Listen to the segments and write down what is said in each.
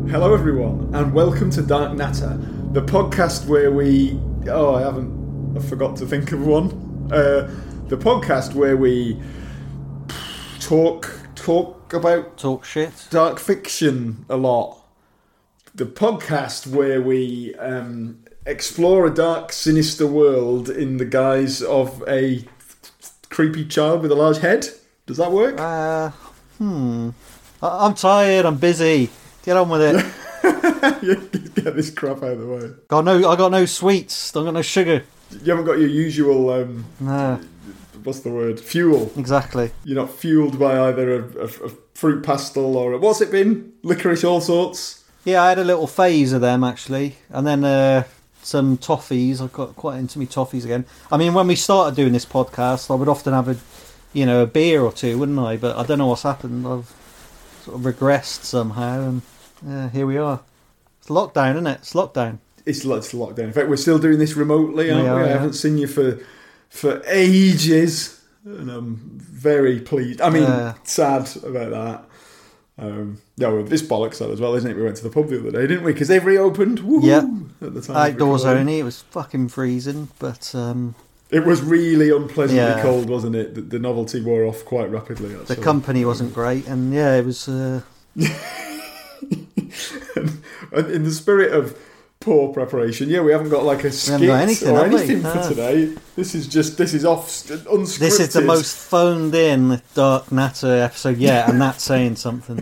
Hello everyone, and welcome to Dark Natter, the podcast where we... I forgot to think of one. The podcast where we talk shit. Dark fiction a lot. The podcast where we explore a dark, sinister world in the guise of a creepy child with a large head. Does that work? I'm tired, I'm busy. Get on with it. Get this crap out of the way. I got no sweets. I got no sugar. You haven't got your usual... No. What's the word? Fuel. Exactly. You're not fueled by either a fruit pastel or what's it been? Licorice all sorts? Yeah, I had a little phase of them, actually. And then some toffees. I got quite into me toffees again. I mean, when we started doing this podcast, I would often have a beer or two, wouldn't I? But I don't know what's happened. I've sort of regressed somehow, and here we are. It's lockdown, isn't it? It's lockdown. It's lockdown. In fact, we're still doing this remotely, aren't we? Yeah. I haven't seen you for ages, and I'm very pleased. I mean, sad about that. This bollocks sad as well, isn't it? We went to the pub the other day, didn't we? Because they've reopened. Woo, yeah. At the time outdoors only. It was fucking freezing, but it was really unpleasantly cold, wasn't it? The novelty wore off quite rapidly. Actually. The company wasn't great, and it was. In the spirit of poor preparation, we haven't got like a skit or anything for today. This is unscripted. This is the most phoned in Dark Natter episode yet, and that's saying something.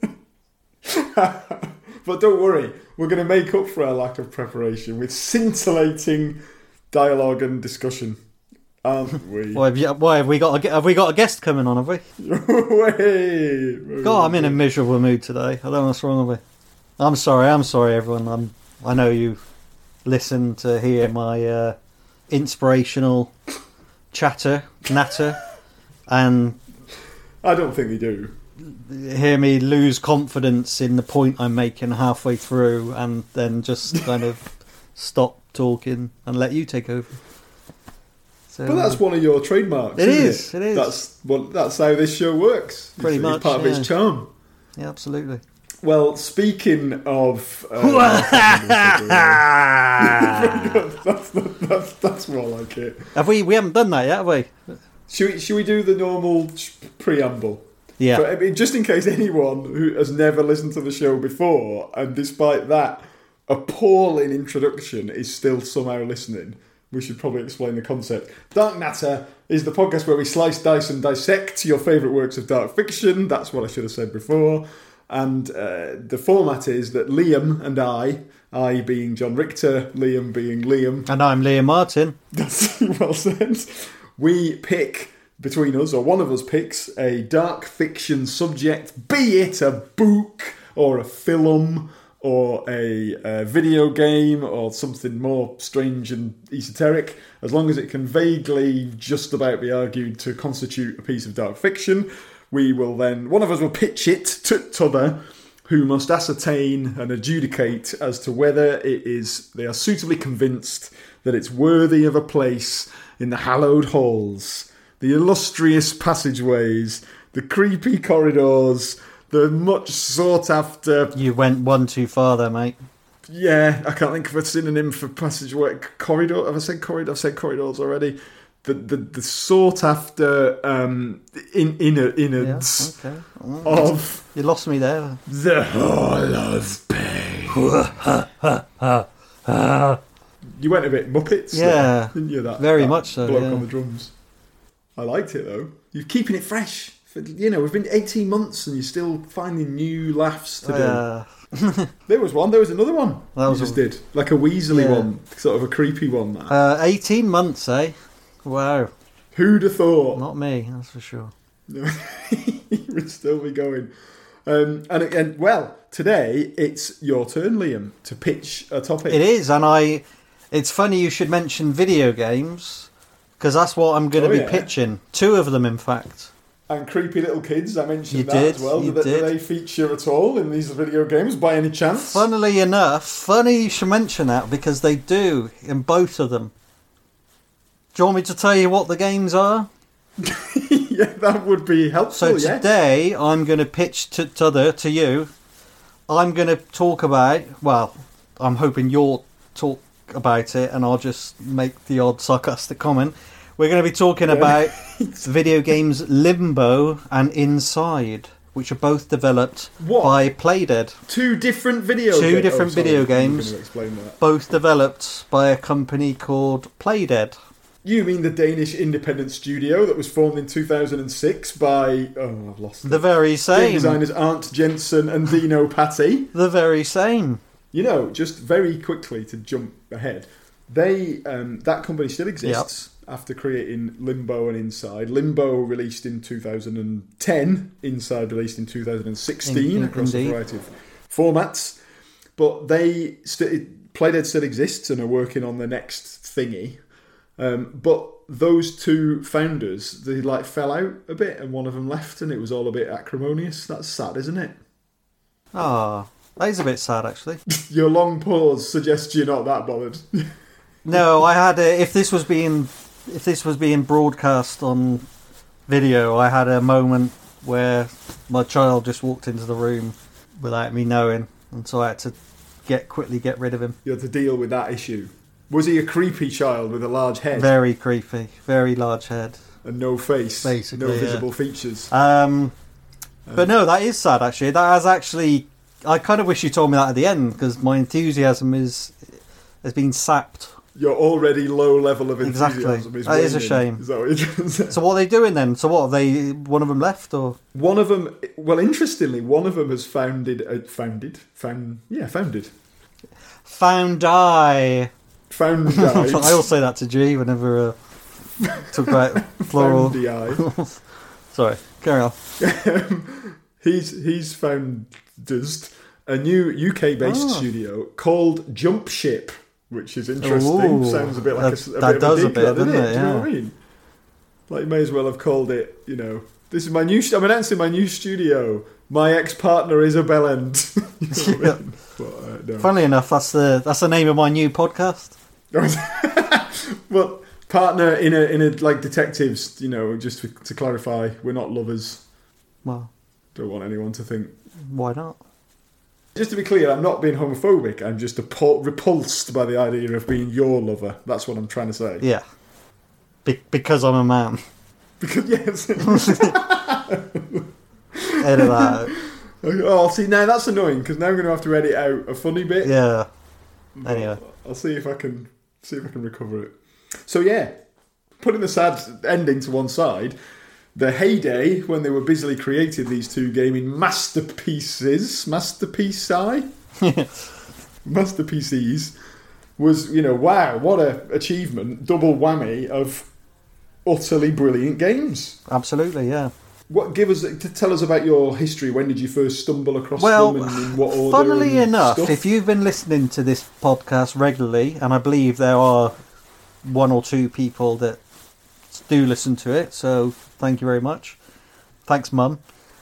But don't worry, we're going to make up for our lack of preparation with scintillating dialogue and discussion, aren't we? Why have we got a guest coming on? Have we? God, I'm in a miserable mood today. I don't know what's wrong with me. I'm sorry, everyone. I know you listen to hear my inspirational natter, and I don't think they do. Hear me lose confidence in the point I'm making halfway through, and then just kind of stop talking and let you take over. So, but that's one of your trademarks. It is. That's how this show works. Pretty much, part of its charm. Yeah, absolutely. Well, speaking of, that's more like it. We haven't done that yet, have we? Should we do the normal preamble? Yeah. But, I mean, just in case anyone who has never listened to the show before, and despite that appalling introduction, is still somehow listening, we should probably explain the concept. Dark Natter is the podcast where we slice, dice, and dissect your favourite works of dark fiction. That's what I should have said before. And the format is that Liam and I being John Richter, Liam being Liam. And I'm Liam Martin. That's well said. We pick between us, or one of us picks, a dark fiction subject, be it a book or a film or a video game or something more strange and esoteric, as long as it can vaguely just about be argued to constitute a piece of dark fiction. We will then, one of us will pitch it to t'other, who must ascertain and adjudicate as to whether they are suitably convinced that it's worthy of a place in the hallowed halls, the illustrious passageways, the creepy corridors, the much sought after... You went one too far there, mate. Yeah, I can't think of a synonym for passageway. Corridor? Have I said corridor? I've said corridors already. The sought after innards of... You lost me there. The Hall of Pain. You went a bit Muppets there, didn't you? Very much so. Bloke on the drums. I liked it though. You're keeping it fresh. We've been 18 months and you're still finding new laughs to do. There was another one you just did. Like a Weasley one. Sort of a creepy one. 18 months, eh? Wow. Who'd have thought? Not me, that's for sure. You would still be going. And today it's your turn, Liam, to pitch a topic. It is, and it's funny you should mention video games, because that's what I'm going to be pitching. 2 of them, in fact. And creepy little kids, I mentioned as well. Do they feature at all in these video games by any chance? Funnily enough, funny you should mention that, because they do in both of them. Do you want me to tell you what the games are? Yeah, that would be helpful. So today I'm going to pitch to you I'm going to talk about, well, I'm hoping you'll talk about it and I'll just make the odd sarcastic comment. We're going to be talking about video games Limbo and Inside, which are both developed by Playdead. Two different video games. Explain that. Both developed by a company called Playdead. You mean the Danish independent studio that was formed in 2006 by... Oh, I've lost it. The very same. Game designers Arnt Jensen and Dino Patti. The very same. You know, just very quickly to jump ahead, that company still exists after creating Limbo and Inside. Limbo released in 2010, Inside released in 2016 across a variety of formats. But Playdead still exists and are working on the next thingy. But those two founders, they fell out a bit, and one of them left, and it was all a bit acrimonious. That's sad, isn't it? Ah, that is a bit sad, actually. Your long pause suggests you're not that bothered. No, I had if this was being broadcast on video, I had a moment where my child just walked into the room without me knowing, and so I had to quickly get rid of him. You had to deal with that issue. Was he a creepy child with a large head? Very creepy, very large head. And no face, basically, no visible features. But no, that is sad, actually. That has actually... I kind of wish you told me that at the end, because my enthusiasm has been sapped. Your already low level of enthusiasm is waning. That is a shame. Is that what you're trying to say? So what are they doing then? So what, one of them left, or...? One of them... Well, interestingly, one of them has founded... Founded. I always say that to G whenever talk about plural. Sorry, carry on. He's founded a new UK-based studio called Jump Ship, which is interesting. Ooh, sounds a bit like that does a bit, doesn't it? Do you know what I mean? Like, you may as well have called it, this is my new... I'm announcing my new studio. My ex-partner is a bellend. You know what I mean? But, no. Funnily enough, that's the name of my new podcast. Well, partner in a like detectives, just to clarify, we're not lovers. Well, don't want anyone to think. Why not? Just to be clear, I'm not being homophobic. I'm just repulsed by the idea of being your lover. That's what I'm trying to say. Yeah. Because I'm a man. Because, yes. Edit that out. Oh, see, now that's annoying, because now I'm going to have to edit out a funny bit. Yeah. Anyway. I'll see if I can recover it. So, yeah, putting the sad ending to one side, the heyday when they were busily creating these two gaming masterpieces was, wow, what a achievement, double whammy of utterly brilliant games. Absolutely, yeah. Tell us about your history. When did you first stumble across them, and in what order? Funnily enough, if you've been listening to this podcast regularly, and I believe there are one or two people that do listen to it, so thank you very much. Thanks, Mum.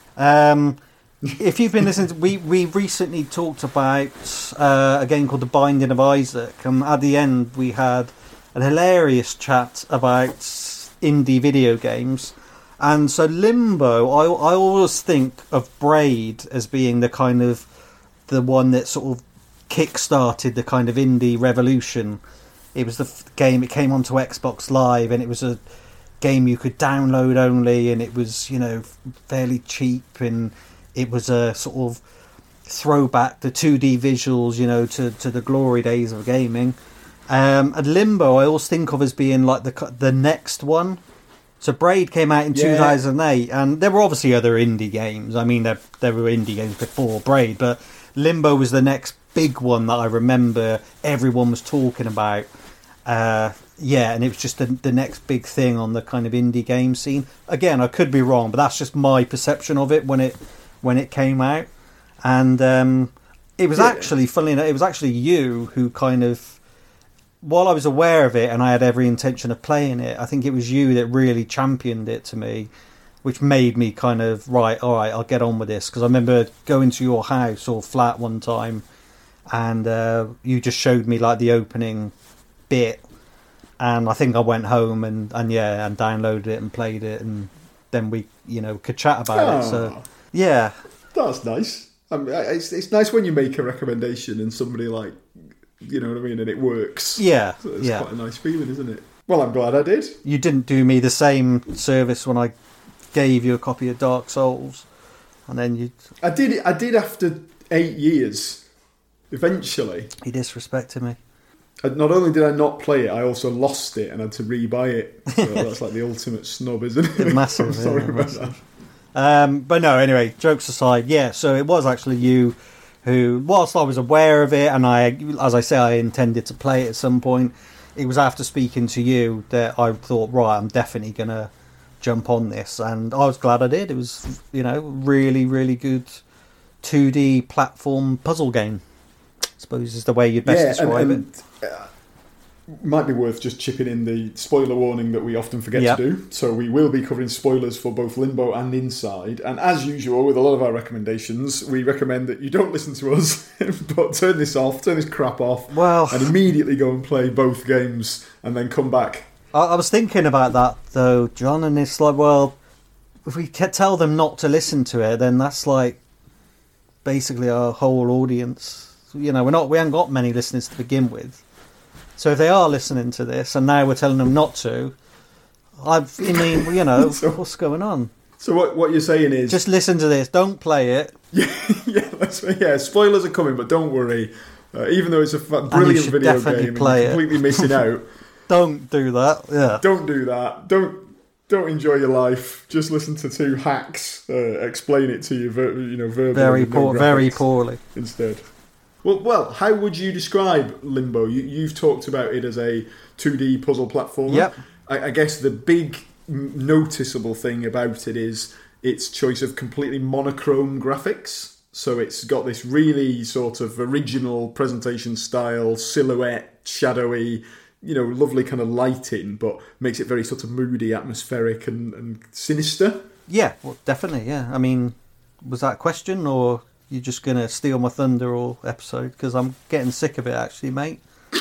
If you've been listening, we recently talked about a game called The Binding of Isaac, and at the end we had an hilarious chat about indie video games. And so Limbo, I always think of Braid as being the kind of the one that sort of kick-started the kind of indie revolution. It was the game, it came onto Xbox Live, and it was a game you could download only, and it was, fairly cheap, and it was a sort of throwback, the 2D visuals, to the glory days of gaming. And Limbo I always think of as being like the next one. So Braid came out in 2008, and there were obviously other indie games. I mean, there were indie games before Braid, but Limbo was the next big one that I remember everyone was talking about. And it was just the next big thing on the kind of indie game scene. Again, I could be wrong, but that's just my perception of it when it came out. And it was actually, funnily enough, it was actually you who kind of... While I was aware of it and I had every intention of playing it, I think it was you that really championed it to me, which made me kind of, all right, I'll get on with this. Because I remember going to your house or flat one time, and you just showed me like the opening bit, and I think I went home and downloaded it and played it, and then we could chat about it. So yeah, that's nice. It's nice when you make a recommendation and somebody like, you know what I mean, and it works. Yeah, So it's quite a nice feeling, isn't it? Well, I'm glad I did. You didn't do me the same service when I gave you a copy of Dark Souls, and then you... I did after 8 years, eventually. He disrespected me. Not only did I not play it, I also lost it and had to re-buy it. So that's like the ultimate snub, isn't it? Massive. I'm sorry about massive. that. But no, anyway, jokes aside, yeah, so it was actually you who, whilst I was aware of it, and as I say, I intended to play it at some point, it was after speaking to you that I thought, right, I'm definitely going to jump on this, and I was glad I did. It was, really, really good 2D platform puzzle game, I suppose is the way you'd best describe it. Might be worth just chipping in the spoiler warning that we often forget to do. So we will be covering spoilers for both Limbo and Inside. And as usual, with a lot of our recommendations, we recommend that you don't listen to us, but turn this crap off, and immediately go and play both games and then come back. I was thinking about that, though, John, and it's like, well, if we tell them not to listen to it, then that's like basically our whole audience. We haven't got many listeners to begin with. So if they are listening to this and now we're telling them not to, so, what's going on? So what you're saying is... just listen to this, don't play it. Yeah, spoilers are coming, but don't worry. Even though it's a brilliant video game and you're completely missing out... don't do that, yeah. Don't do that. Don't enjoy your life. Just listen to two hacks explain it to you, verbally. Very poorly. Instead. Well, how would you describe Limbo? You've talked about it as a 2D puzzle platformer. Yep. I guess the big noticeable thing about it is its choice of completely monochrome graphics. So it's got this really sort of original presentation style, silhouette, shadowy, lovely kind of lighting, but makes it very sort of moody, atmospheric and sinister. Yeah, well, definitely, yeah. I mean, was that a question, or... you're just going to steal my thunder all episode? Because I'm getting sick of it, actually, mate.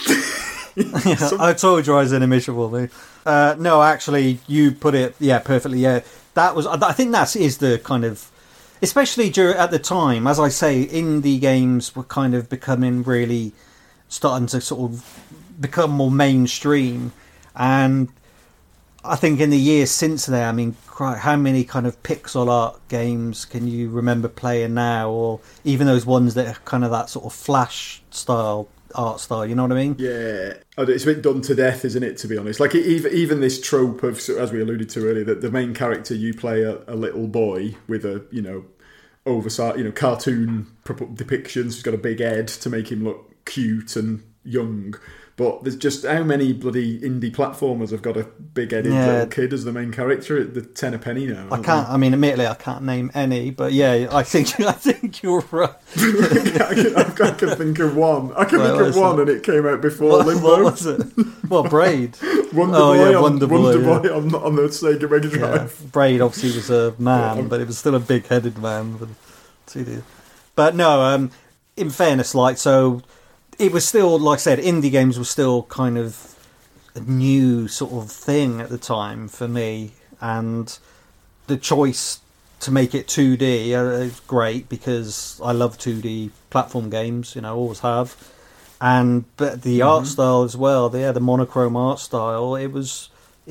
I told you I was in a miserable mood. No, actually, you put it, perfectly. Yeah, I think that is the kind of, especially at the time, as I say, indie games were kind of becoming really starting to sort of become more mainstream, and I think in the years since then, I mean, how many kind of pixel art games can you remember playing now, or even those ones that are kind of that sort of Flash style art style, you know what I mean? Yeah, it's a bit done to death, isn't it, to be honest? Like, even this trope of, as we alluded to earlier, that the main character, you play a little boy with a, oversized, cartoon depictions, who's got a big head to make him look cute and young. But there's just how many bloody indie platformers have got a big-headed little kid as the main character at the 10 a penny now. Admittedly, I can't name any, but yeah, I think you're right. I can think of one. And it came out before Limbo. What was it? Well, Braid. Wonder Boy on the Sega Mega Drive. Yeah. Braid obviously was a man, but it was still a big-headed man. But no, in fairness, it was still, like I said, indie games were still kind of a new sort of thing at the time for me, and the choice to make it 2D is great because I love 2D platform games, always have, but the art style as well, the monochrome art style, it was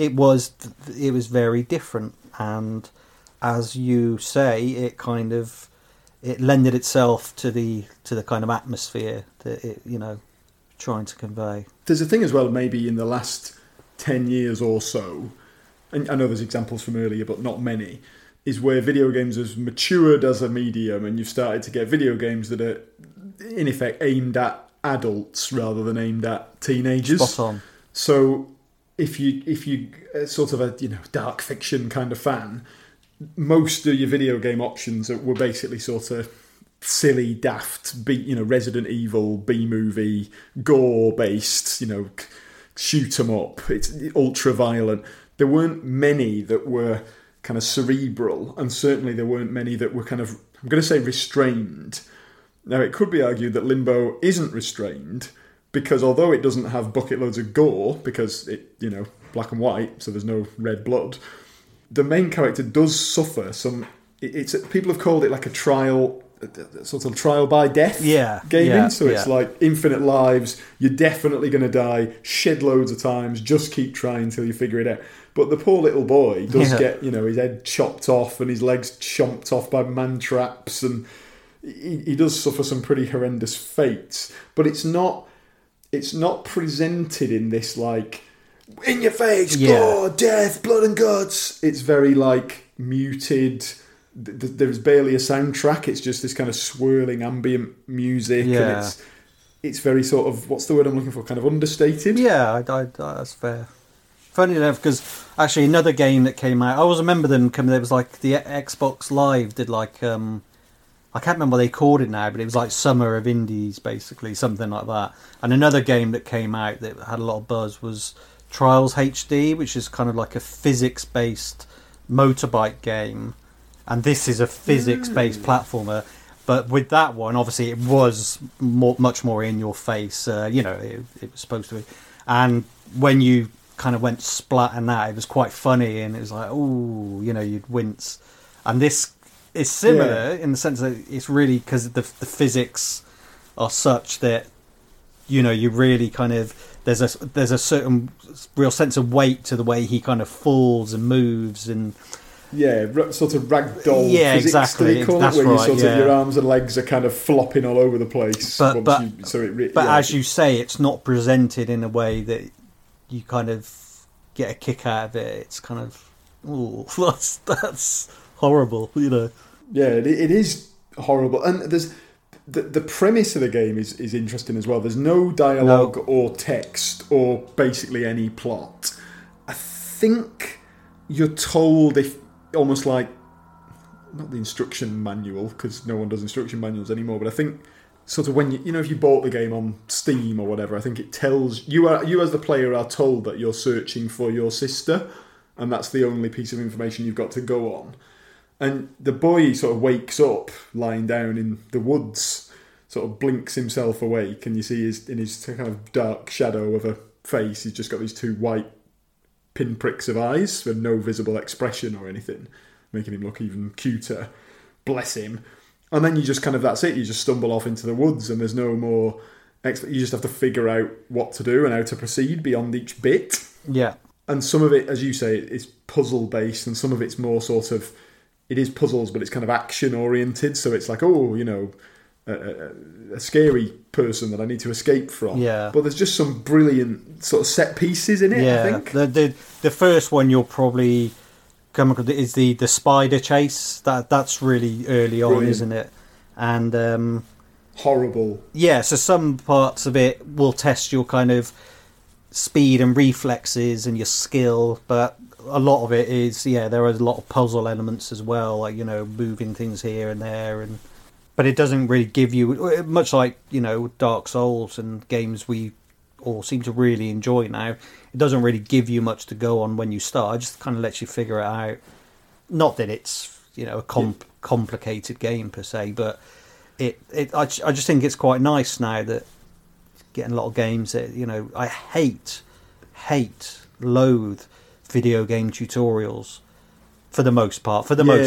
very different, and as you say, it lended itself to the kind of atmosphere that it, trying to convey. There's a thing as well, maybe in the last 10 years or so, and I know there's examples from earlier, but not many, is where video games has matured as a medium, and you've started to get video games that are, in effect, aimed at adults rather than aimed at teenagers. Spot on. So if you sort of a dark fiction kind of fan, most of your video game options were basically sort of silly, daft, Resident Evil, B-movie, gore-based, shoot 'em up. It's ultra-violent. There weren't many that were kind of cerebral, and certainly there weren't many that were kind of, I'm going to say, restrained. Now, it could be argued that Limbo isn't restrained, because although it doesn't have bucket loads of gore, because it, black and white, so there's no red blood, the main character does suffer some... people have called it like a trial sort of trial by death gaming. So it's like infinite lives. You're definitely going to die shed loads of times. Just keep trying until you figure it out. But the poor little boy does get, his head chopped off and his legs chomped off by man traps, and he does suffer some pretty horrendous fates. But it's not presented in this like in your face, gore, death, blood and guts. It's very like muted. There's barely a soundtrack. It's just this kind of swirling ambient music, and it's very sort of, what's the word I'm looking for? Kind of understated. Yeah, that's fair. Funny enough, because actually another game that came out, I always remember them coming. There was like the Xbox Live did like I can't remember what they called it now, but it was like Summer of Indies, basically, something like that. And another game that came out that had a lot of buzz was Trials HD, which is kind of like a physics-based motorbike game. And this is a physics-based platformer. But with that one, obviously, it was much more in your face. It was supposed to be. And when you kind of went splat and that, it was quite funny, and it was like, ooh, you'd wince. And this is similar in the sense that it's really, because the physics are such that you really kind of, there's a certain real sense of weight to the way he kind of falls and moves, and sort of ragdoll. Yeah, physics, exactly. They call That's it, where right. you sort of, your arms and legs are kind of flopping all over the place. But as you say, it's not presented in a way that you kind of get a kick out of it. It's kind of, ooh, that's horrible, Yeah, it is horrible, and there's the premise of the game is interesting as well. There's no dialogue or text or basically any plot. I think you're told, if almost like, not the instruction manual, because no one does instruction manuals anymore, but I think sort of when if you bought the game on Steam or whatever, I think it tells you as the player are told that you're searching for your sister, and that's the only piece of information you've got to go on. And the boy sort of wakes up lying down in the woods, sort of blinks himself awake, and you see in his kind of dark shadow of a face, he's just got these two white pinpricks of eyes with no visible expression or anything, making him look even cuter. Bless him. And then you just kind of, that's it, you just stumble off into the woods, and there's no more, you just have to figure out what to do and how to proceed beyond each bit. Yeah. And some of it, as you say, is puzzle based, and some of it's more sort of, it is puzzles, but it's kind of action oriented. So it's like, a scary person that I need to escape from. Yeah. But there's just some brilliant sort of set pieces in it, I think. The first one you'll probably come across is the spider chase. That's really early on, isn't it? And horrible. Yeah, so some parts of it will test your kind of speed and reflexes and your skill, but a lot of it is, there are a lot of puzzle elements as well, like, moving things here and there, but it doesn't really give you, much like, Dark Souls and games we all seem to really enjoy now, it doesn't really give you much to go on when you start. It just kind of lets you figure it out. Not that it's, a complicated game per se, but I just think it's quite nice now that getting a lot of games that, I loathe video game tutorials for the most part.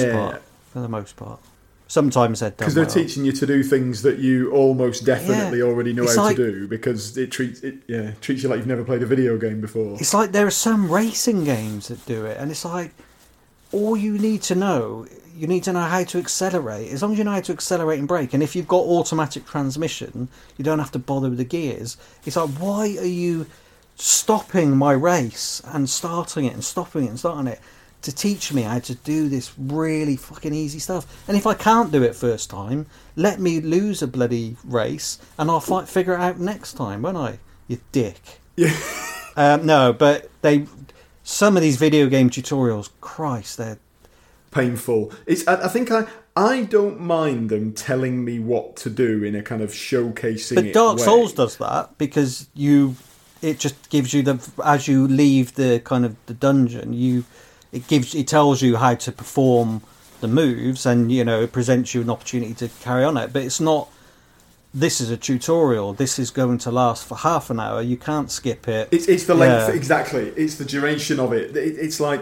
Sometimes they're done because they're teaching you to do things that you almost definitely already know how to do, because it treats you like you've never played a video game before. It's like there are some racing games that do it, and it's like, all you need to know how to accelerate. As long as you know how to accelerate and brake, and if you've got automatic transmission, you don't have to bother with the gears. It's like, why are you stopping my race and starting it and stopping it and starting it to teach me how to do this really fucking easy stuff? And if I can't do it first time, let me lose a bloody race and I'll figure it out next time, won't I? You dick. Yeah. No, but some of these video game tutorials, Christ, they're painful. I think I don't mind them telling me what to do in a kind of showcasing. But Dark Souls does that, because it just gives you as you leave the kind of the dungeon, it tells you how to perform the moves, and it presents you an opportunity to carry on it. But it's not, this is a tutorial, this is going to last for half an hour, you can't skip it. It's the length, exactly. It's the duration of it. It's like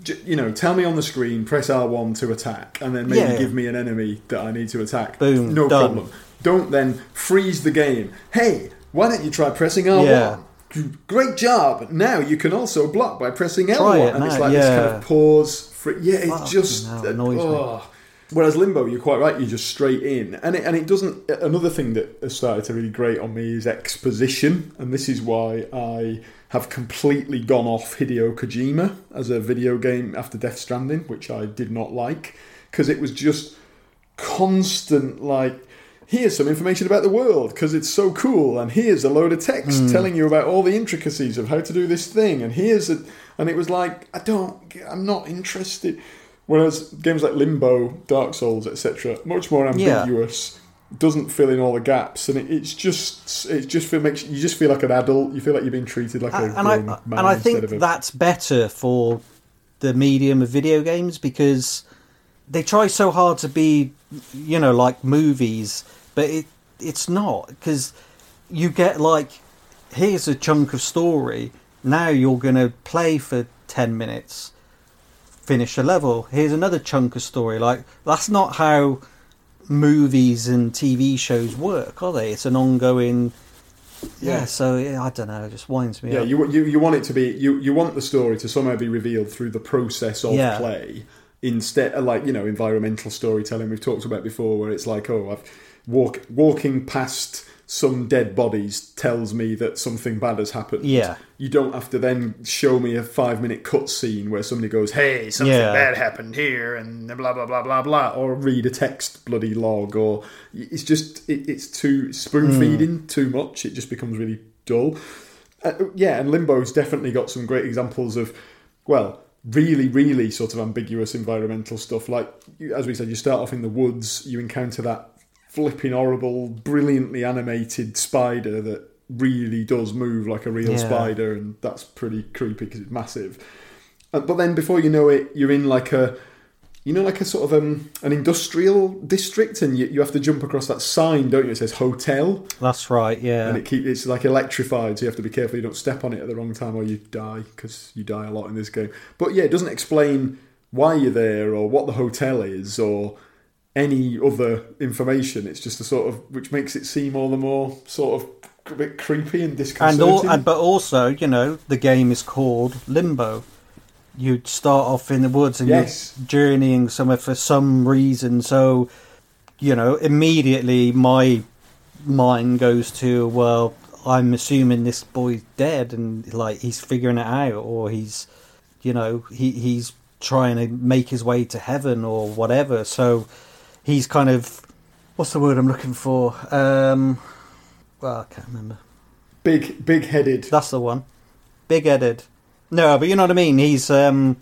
tell me on the screen, press R1 to attack, and then maybe give me an enemy that I need to attack. Boom, no done. problem. Don't then freeze the game. Hey, why don't you try pressing R1? Yeah. Great job. Now you can also block by pressing L1. Try it and it's now, like this kind of pause. It just annoys me. Whereas Limbo, you're quite right, you're just straight in. And it doesn't... Another thing that has started to really grate on me is exposition. And this is why I have completely gone off Hideo Kojima as a video game after Death Stranding, which I did not like. Because it was just constant, like... Here's some information about the world because it's so cool, and here's a load of text telling you about all the intricacies of how to do this thing, and and it was like, I'm not interested. Whereas games like Limbo, Dark Souls, etc., much more ambiguous, doesn't fill in all the gaps, and you just feel like an adult. You feel like you're being treated like a grown man. And I think that's better for the medium of video games because they try so hard to be, like movies, but it's not, because you get like, here's a chunk of story, now you're going to play for 10 minutes, finish a level, here's another chunk of story. Like, that's not how movies and TV shows work, are they? It's an ongoing... So I don't know, it just winds me up. Yeah, you want it to be... You want the story to somehow be revealed through the process of play. Instead, like, environmental storytelling we've talked about before, where it's like, walking past some dead bodies tells me that something bad has happened. Yeah. You don't have to then show me a 5-minute cutscene where somebody goes, hey, something bad happened here, and blah, blah, blah, blah, blah, or read a text bloody log, or it's just, it's too spoon-feeding too much. It just becomes really dull. And Limbo's definitely got some great examples of, really, really sort of ambiguous environmental stuff. Like, as we said, you start off in the woods, you encounter that flipping horrible, brilliantly animated spider that really does move like a real spider, and that's pretty creepy because it's massive. But then before you know it, you're in like a sort of an industrial district, and you have to jump across that sign, don't you? It says hotel. That's right, yeah. And it's like electrified, so you have to be careful you don't step on it at the wrong time or you die, because you die a lot in this game. But yeah, it doesn't explain why you're there or what the hotel is or any other information. It's just a sort of, which makes it seem all the more sort of a bit creepy and disconcerting. But also, the game is called Limbo. You start off in the woods and you're journeying somewhere for some reason. So, immediately my mind goes to, well, I'm assuming this boy's dead and like he's figuring it out, or he's trying to make his way to heaven or whatever. So he's kind of, what's the word I'm looking for? I can't remember. Big-headed. That's the one. Big-headed. No, but you know what I mean. He's the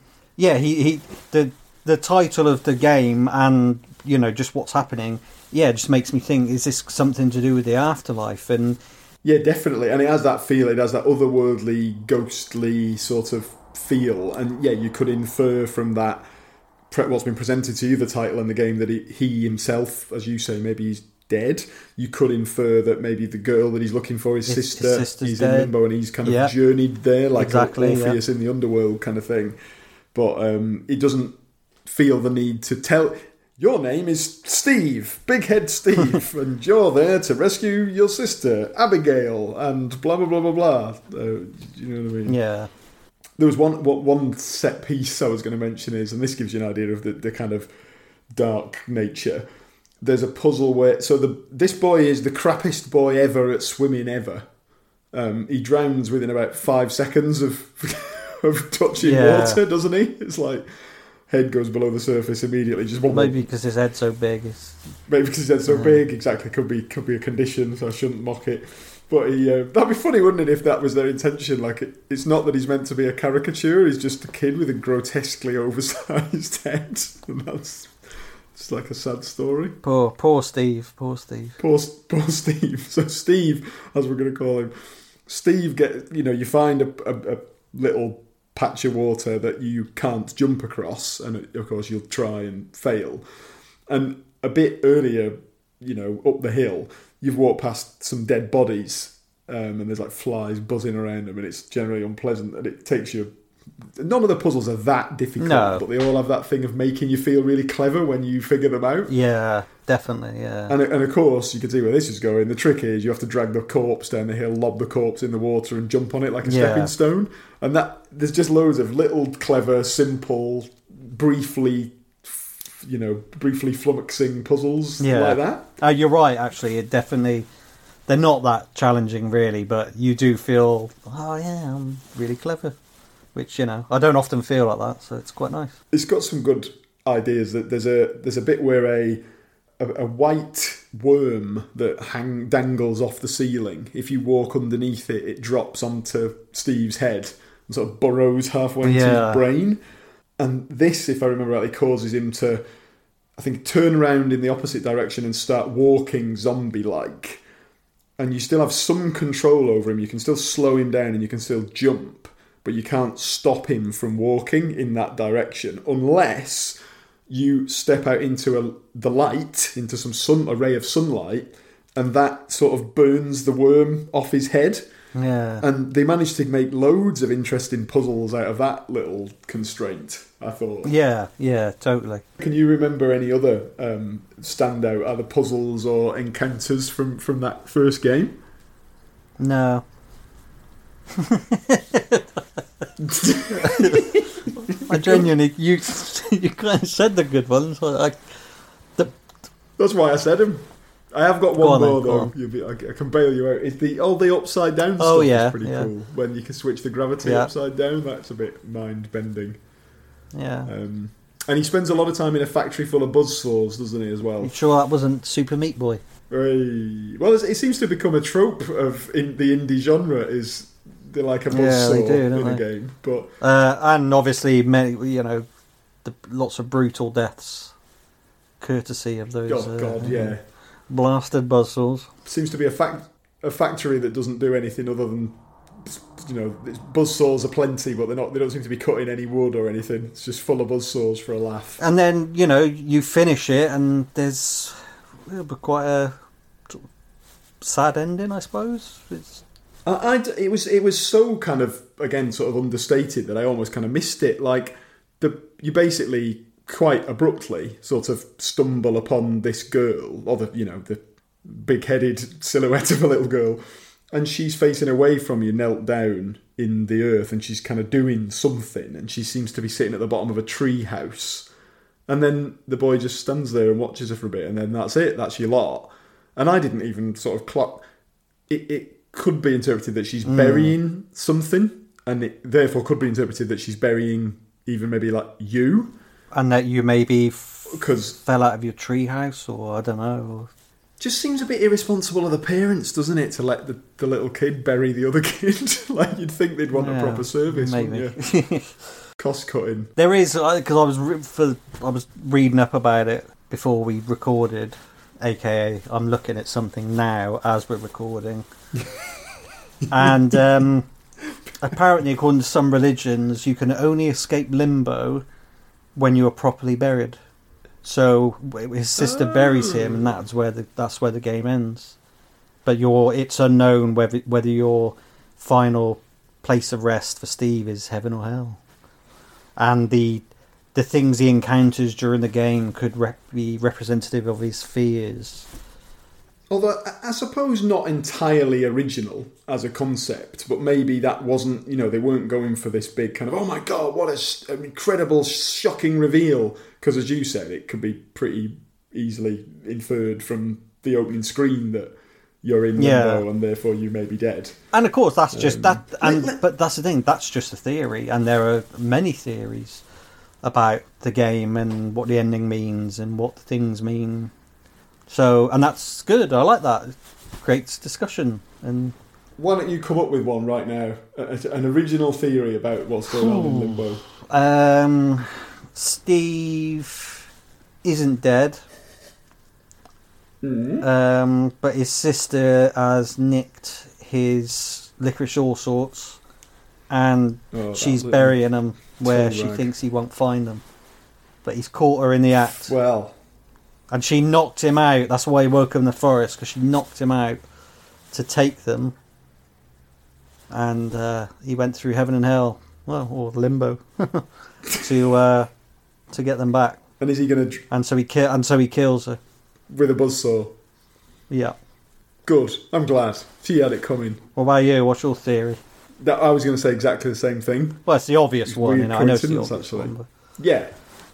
title of the game and just what's happening. Yeah, just makes me think: is this something to do with the afterlife? And yeah, definitely. And it has that feel. It has that otherworldly, ghostly sort of feel. And yeah, you could infer from that what's been presented to you, the title and the game, that he himself, as you say, maybe he's dead. You could infer that maybe the girl that he's looking for, his sister, he's dead. In limbo and he's kind of journeyed there, like Orpheus in the underworld kind of thing. But it doesn't feel the need to tell, your name is Steve, Big Head Steve, and you're there to rescue your sister, Abigail, and blah, blah, blah, blah, blah. You know what I mean? Yeah. There was one set piece I was going to mention is, and this gives you an idea of the kind of dark nature. There's a puzzle where... So this boy is the crappiest boy ever at swimming ever. He drowns within about 5 seconds of touching water, doesn't he? It's like... Head goes below the surface immediately. Just maybe because his head's so big. Maybe because his head's so big. Exactly. Could be a condition, so I shouldn't mock it. But that'd be funny, wouldn't it, if that was their intention? Like, it's not that he's meant to be a caricature. He's just a kid with a grotesquely oversized head. And that's... It's like a sad story. Poor Steve. Poor Steve. So Steve, as we're going to call him, Steve you find a little patch of water that you can't jump across, and of course you'll try and fail. And a bit earlier, up the hill, you've walked past some dead bodies, and there's like flies buzzing around them, and it's generally unpleasant. And it takes you None of the puzzles are that difficult, No. but they all have that thing of making you feel really clever when you figure them out. Yeah, definitely, yeah. And of course, you can see where this is going. The trick is you have to drag the corpse down the hill, lob the corpse in the water, and jump on it like a stepping stone. And there's just loads of little, clever, simple, briefly flummoxing puzzles like that. You're right, actually. It definitely... They're not that challenging, really, but you do feel, oh, yeah, I'm really clever. Which, I don't often feel like that, so it's quite nice. It's got some good ideas. That there's a bit where a white worm that dangles off the ceiling. If you walk underneath it, it drops onto Steve's head and sort of burrows halfway into his brain. And this, if I remember rightly, causes him to, I think, turn around in the opposite direction and start walking zombie-like. And you still have some control over him. You can still slow him down and you can still jump, but you can't stop him from walking in that direction unless you step out into the light, into a ray of sunlight, and that sort of burns the worm off his head. Yeah. And they managed to make loads of interesting puzzles out of that little constraint, I thought. Yeah, totally. Can you remember any other standout either puzzles or encounters from that first game? No. I genuinely, you kind of said the good ones. That's why I said them. I have got one more though. I can bail you out. It's the upside down stuff. Is pretty cool. When you can switch the gravity upside down, that's a bit mind bending. Yeah. And he spends a lot of time in a factory full of buzzsaws, doesn't he? As well. You sure that wasn't Super Meat Boy? Well, it seems to become a trope of the indie genre. Is they like a buzzsaw in a game, but and obviously many, lots of brutal deaths, courtesy of those. Oh God, yeah. Blasted buzzsaws. Seems to be a factory that doesn't do anything other than, buzzsaws are plenty, but they don't seem to be cutting any wood or anything. It's just full of buzzsaws for a laugh. And then you finish it, and there's quite a sad ending, I suppose. It was so kind of, again, sort of understated that I almost kind of missed it. Like you basically quite abruptly sort of stumble upon this girl, or the big-headed silhouette of a little girl, and she's facing away from you, knelt down in the earth, and she's kind of doing something, and she seems to be sitting at the bottom of a tree house. And then the boy just stands there and watches her for a bit, and then that's it, that's your lot. And I didn't even sort of clock... It could be interpreted that she's burying something, and it therefore could be interpreted that she's burying even maybe like you. And that you maybe fell out of your treehouse, or I don't know. Just seems a bit irresponsible of the parents, doesn't it, to let the little kid bury the other kid? Like, you'd think they'd want a proper service, maybe. Wouldn't you? Cost cutting. There is, because I was reading up about it before we recorded, aka I'm looking at something now as we're recording. And apparently, according to some religions, you can only escape limbo when you are properly buried. So his sister buries him, and that's where the game ends. But it's unknown whether your final place of rest for Steve is heaven or hell. And the things he encounters during the game could be representative of his fears. Although, I suppose not entirely original as a concept, but maybe that wasn't, they weren't going for this big kind of, oh my God, what an incredible, shocking reveal. Because as you said, it could be pretty easily inferred from the opening screen that you're in limbo and therefore you may be dead. And of course, that's just that. But that's the thing, that's just a theory. And there are many theories about the game and what the ending means and what the things mean. So, and that's good. I like that. Creates discussion. And why don't you come up with one right now? An original theory about what's going on in Limbo. Steve isn't dead. But his sister has nicked his licorice all sorts, and she's burying them where she thinks he won't find them. But he's caught her in the act. Well... And she knocked him out. That's why he woke up in the forest, because she knocked him out to take them. And he went through heaven and hell. well, or Limbo, to get them back. And is he going to... And so he kills her. With a buzzsaw? Yeah. Good. I'm glad. She had it coming. What about you? What's your theory? I was going to say exactly the same thing. Well, it's the obvious one. Weird I know it's the coincidence, obvious actually. one. But... Yeah.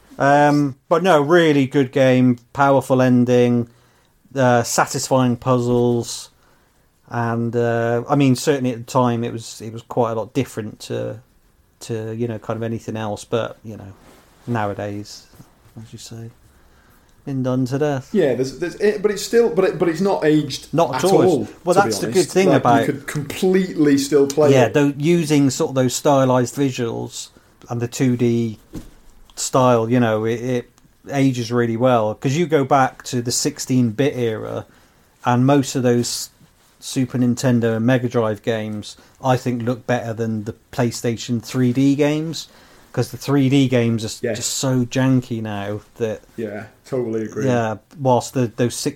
But no, really good game, powerful ending, satisfying puzzles, and I mean, certainly at the time it was quite a lot different to kind of anything else. But nowadays, as you say, been done to death. Yeah, but it's still, but it's not aged not at all. Well, that's the good thing about you could completely still play. Yeah, it. Using sort of those stylized visuals and the 2D style, it ages really well, because you go back to the 16-bit era and most of those Super Nintendo and Mega Drive games I think look better than the PlayStation 3D games, because the 3D games are just so janky now that totally agree. Whilst those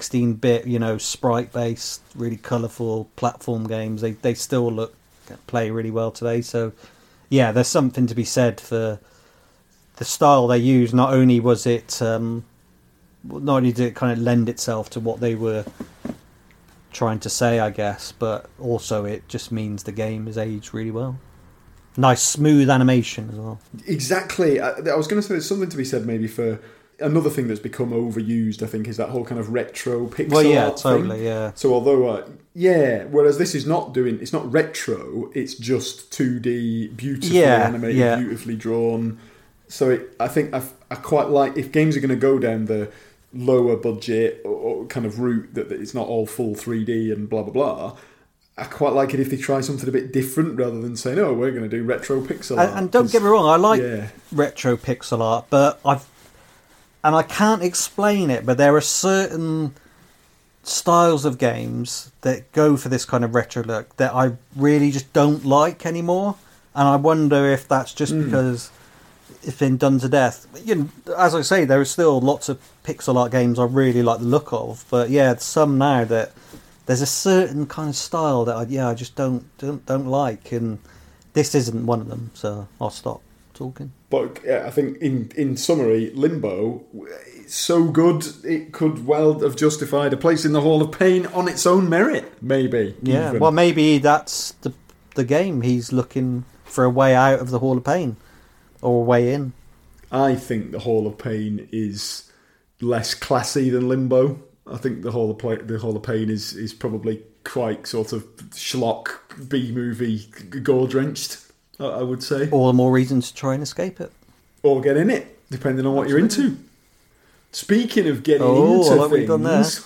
16-bit sprite based really colourful platform games, they still play really well today. So there's something to be said for the style they used. Not only was it, not only did it kind of lend itself to what they were trying to say, I guess, but also it just means the game has aged really well. Nice smooth animation as well. Exactly. I was going to say there's something to be said maybe for another thing that's become overused, I think, is that whole kind of retro pixel art totally, thing. yeah. So although, whereas this is it's not retro, it's just 2D, beautifully animated, beautifully drawn. So I think I quite like, if games are going to go down the lower budget or kind of route that it's not all full 3D and blah, blah, blah, I quite like it if they try something a bit different rather than saying, oh, we're going to do retro pixel art. And don't get me wrong, I like retro pixel art, but I can't explain it, but there are certain styles of games that go for this kind of retro look that I really just don't like anymore. And I wonder if that's just because it's been done to death. As I say, there are still lots of pixel art games I really like the look of, but some now that there's a certain kind of style that I just don't like, and this isn't one of them. So I'll stop talking. But I think in summary, Limbo, it's so good it could well have justified a place in the Hall of Pain on its own merit. Maybe. Yeah. Even. Well, maybe that's the game. He's looking for a way out of the Hall of Pain. Or way in. I think the Hall of Pain is less classy than Limbo. I think the Hall of Pain is probably quite sort of schlock B-movie gore-drenched, I would say. All the more reason to try and escape it. Or get in it, depending on what you're into. Speaking of getting into things... Done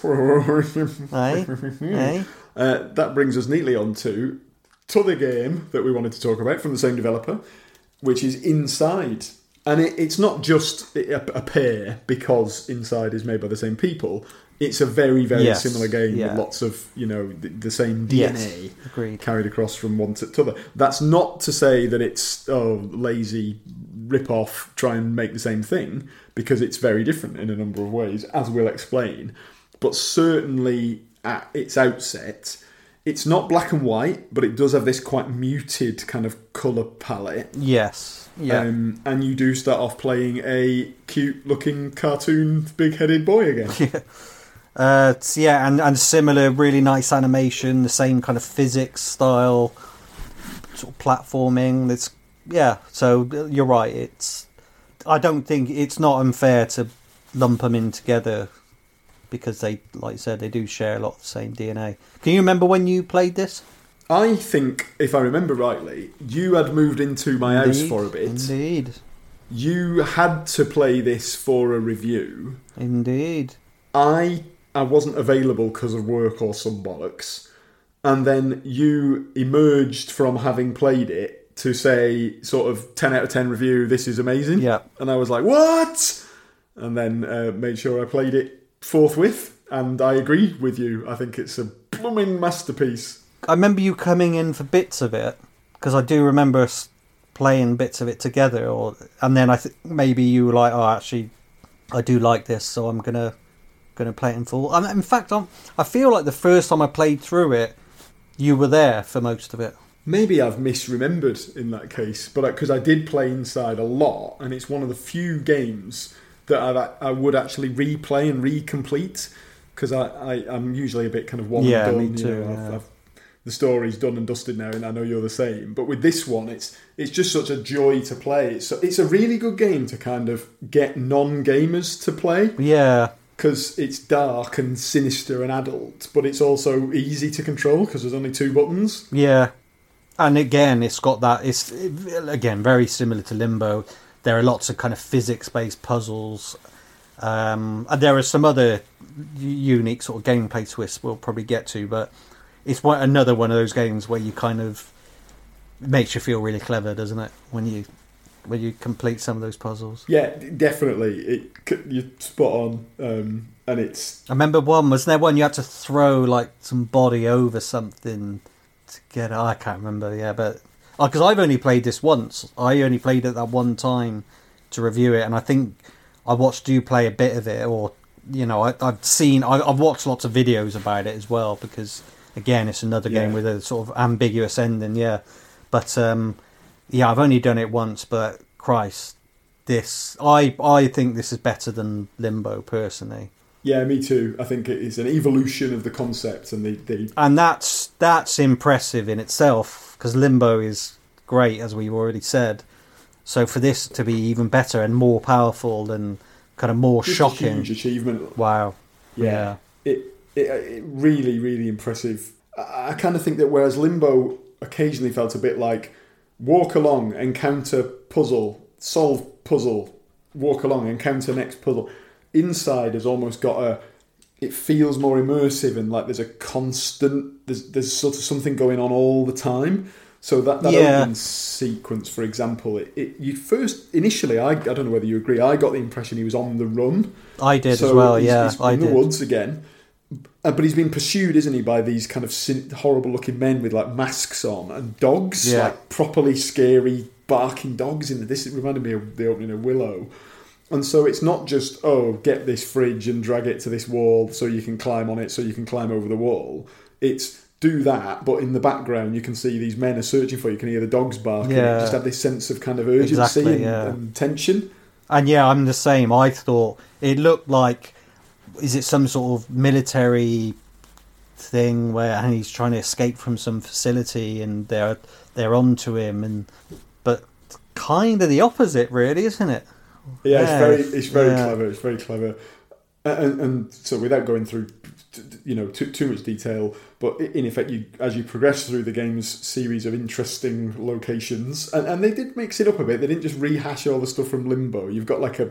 there. That brings us neatly on to the game that we wanted to talk about from the same developer, which is Inside. And it's not just a pair because Inside is made by the same people. It's a very, very similar game with lots of, the same DNA carried across from one to other. That's not to say that it's lazy rip-off, try and make the same thing, because it's very different in a number of ways, as we'll explain. But certainly at its outset, it's not black and white, but it does have this quite muted kind of colour palette. Yes. Yeah. And you do start off playing a cute-looking cartoon big-headed boy again. And similar, really nice animation, the same kind of physics style, sort of platforming. So you're right. I don't think it's not unfair to lump them in together, because they, like you said, they do share a lot of the same DNA. Can you remember when you played this? I think, if I remember rightly, you had moved into my house for a bit. Indeed. You had to play this for a review. Indeed. I wasn't available because of work or some bollocks. And then you emerged from having played it to say, sort of, 10 out of 10 review, this is amazing. Yeah. And I was like, what? And then made sure I played it forthwith. And I agree with you. I think it's a blooming masterpiece. I remember you coming in for bits of it, because I do remember us playing bits of it together, and then I think maybe you were like, oh, actually, I do like this, so I'm gonna play it in full. In fact, I feel like the first time I played through it, you were there for most of it. Maybe I've misremembered in that case, but because I did play Inside a lot, and it's one of the few games that I would actually replay and recomplete, because I'm usually a bit kind of one and done. Me too. I've the story's done and dusted now, and I know you're the same. But with this one, it's just such a joy to play. It's a really good game to kind of get non-gamers to play. Yeah. Because it's dark and sinister and adult, but it's also easy to control because there's only 2 buttons. Yeah. And again, it's got that. It's again very similar to Limbo. There are lots of kind of physics-based puzzles, and there are some other unique sort of gameplay twists we'll probably get to. But it's another one of those games where you kind of makes you feel really clever, doesn't it? When you complete some of those puzzles. Yeah, definitely. You're spot on, and it's. I remember wasn't there one you had to throw like some body over something to get. I can't remember. Yeah, but because I've only played this once. I only played it that one time to review it, and I think I watched you play a bit of it, or I've watched lots of videos about it as well, because again, it's another game with a sort of ambiguous ending. Yeah, but I've only done it once, but Christ, I think this is better than Limbo personally. Yeah, me too. I think it is an evolution of the concept, and and that's impressive in itself, because Limbo is great, as we've already said. So for this to be even better and more powerful and kind of more just shocking, a huge achievement. Wow. Yeah. It really, really impressive. I kind of think that whereas Limbo occasionally felt a bit like walk along, encounter puzzle, solve puzzle, walk along, encounter next puzzle, Inside has almost got it feels more immersive, and like there's a constant, there's sort of something going on all the time. So that opening sequence, for example, you first initially, I don't know whether you agree, I got the impression he was on the run. I did as well. He's in the woods again, but he's been pursued, isn't he, by these kind of horrible-looking men with like masks on and dogs, like properly scary barking dogs. This reminded me of the opening of Willow. And so it's not just, get this fridge and drag it to this wall so you can climb on it, so you can climb over the wall. It's do that, but in the background you can see these men are searching for you. You can hear the dogs barking. Yeah. Just have this sense of kind of urgency and tension. And I'm the same. I thought it looked like, is it some sort of military thing and he's trying to escape from some facility and they're onto him, but kind of the opposite, really, isn't it? Yeah, it's very clever. It's very clever, and so without going through, too much detail, but in effect, as you progress through the game's series of interesting locations, and they did mix it up a bit. They didn't just rehash all the stuff from Limbo. You've got like a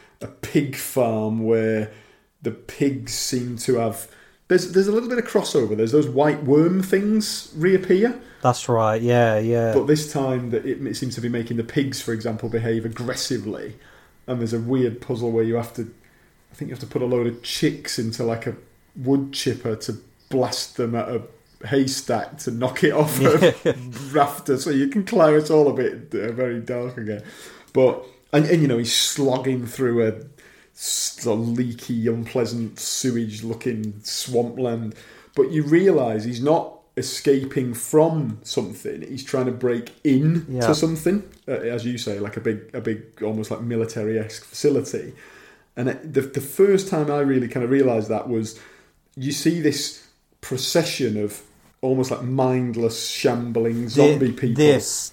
pig farm where the pigs seem to have. There's a little bit of crossover. There's those white worm things reappear. That's right. Yeah. But this time, it seems to be making the pigs, for example, behave aggressively. And there's a weird puzzle where I think you have to put a load of chicks into like a wood chipper to blast them at a haystack to knock it off a rafter, so you can climb. It's all a bit very dark again. But and he's slogging through a sort of leaky, unpleasant, sewage-looking swampland. But you realise he's not escaping from something. He's trying to break in to something, as you say, like a big, almost like military-esque facility. And the first time I really kind of realised that was, you see this procession of almost like mindless, shambling zombie people. This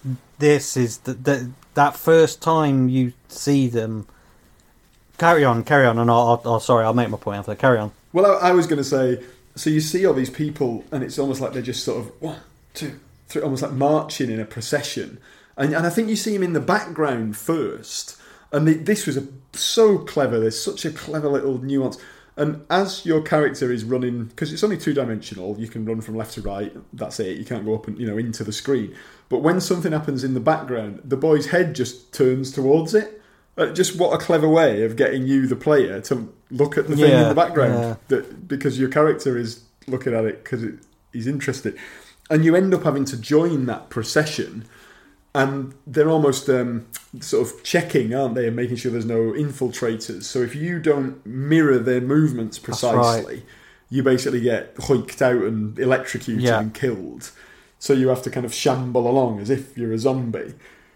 is that first time you see them. Carry on, and I'll make my point after. Carry on. Well, I was going to say, so you see all these people, and it's almost like they're just sort of 1, 2, 3, almost like marching in a procession. And I think you see him in the background first. And this was so clever. There's such a clever little nuance. And as your character is running, because it's only 2-dimensional, you can run from left to right. That's it. You can't go up and into the screen. But when something happens in the background, the boy's head just turns towards it. Just what a clever way of getting you, the player, to look at the thing in the background, because your character is looking at it because he's interested, and you end up having to join that procession, and they're almost sort of checking, aren't they, and making sure there's no infiltrators. So if you don't mirror their movements precisely, you basically get hoiked out and electrocuted and killed. So you have to kind of shamble along as if you're a zombie.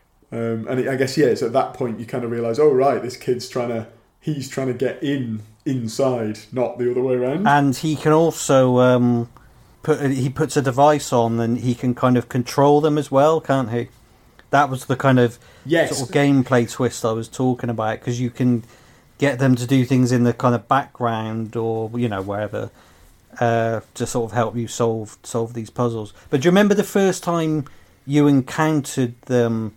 I guess, it's at that point you kind of realise, oh, right, this kid's he's trying to get inside, not the other way around. And he can also he puts a device on and he can kind of control them as well, can't he? That was the kind of sort of gameplay twist I was talking about, because you can get them to do things in the kind of background or, wherever, to sort of help you solve these puzzles. But do you remember the first time you encountered them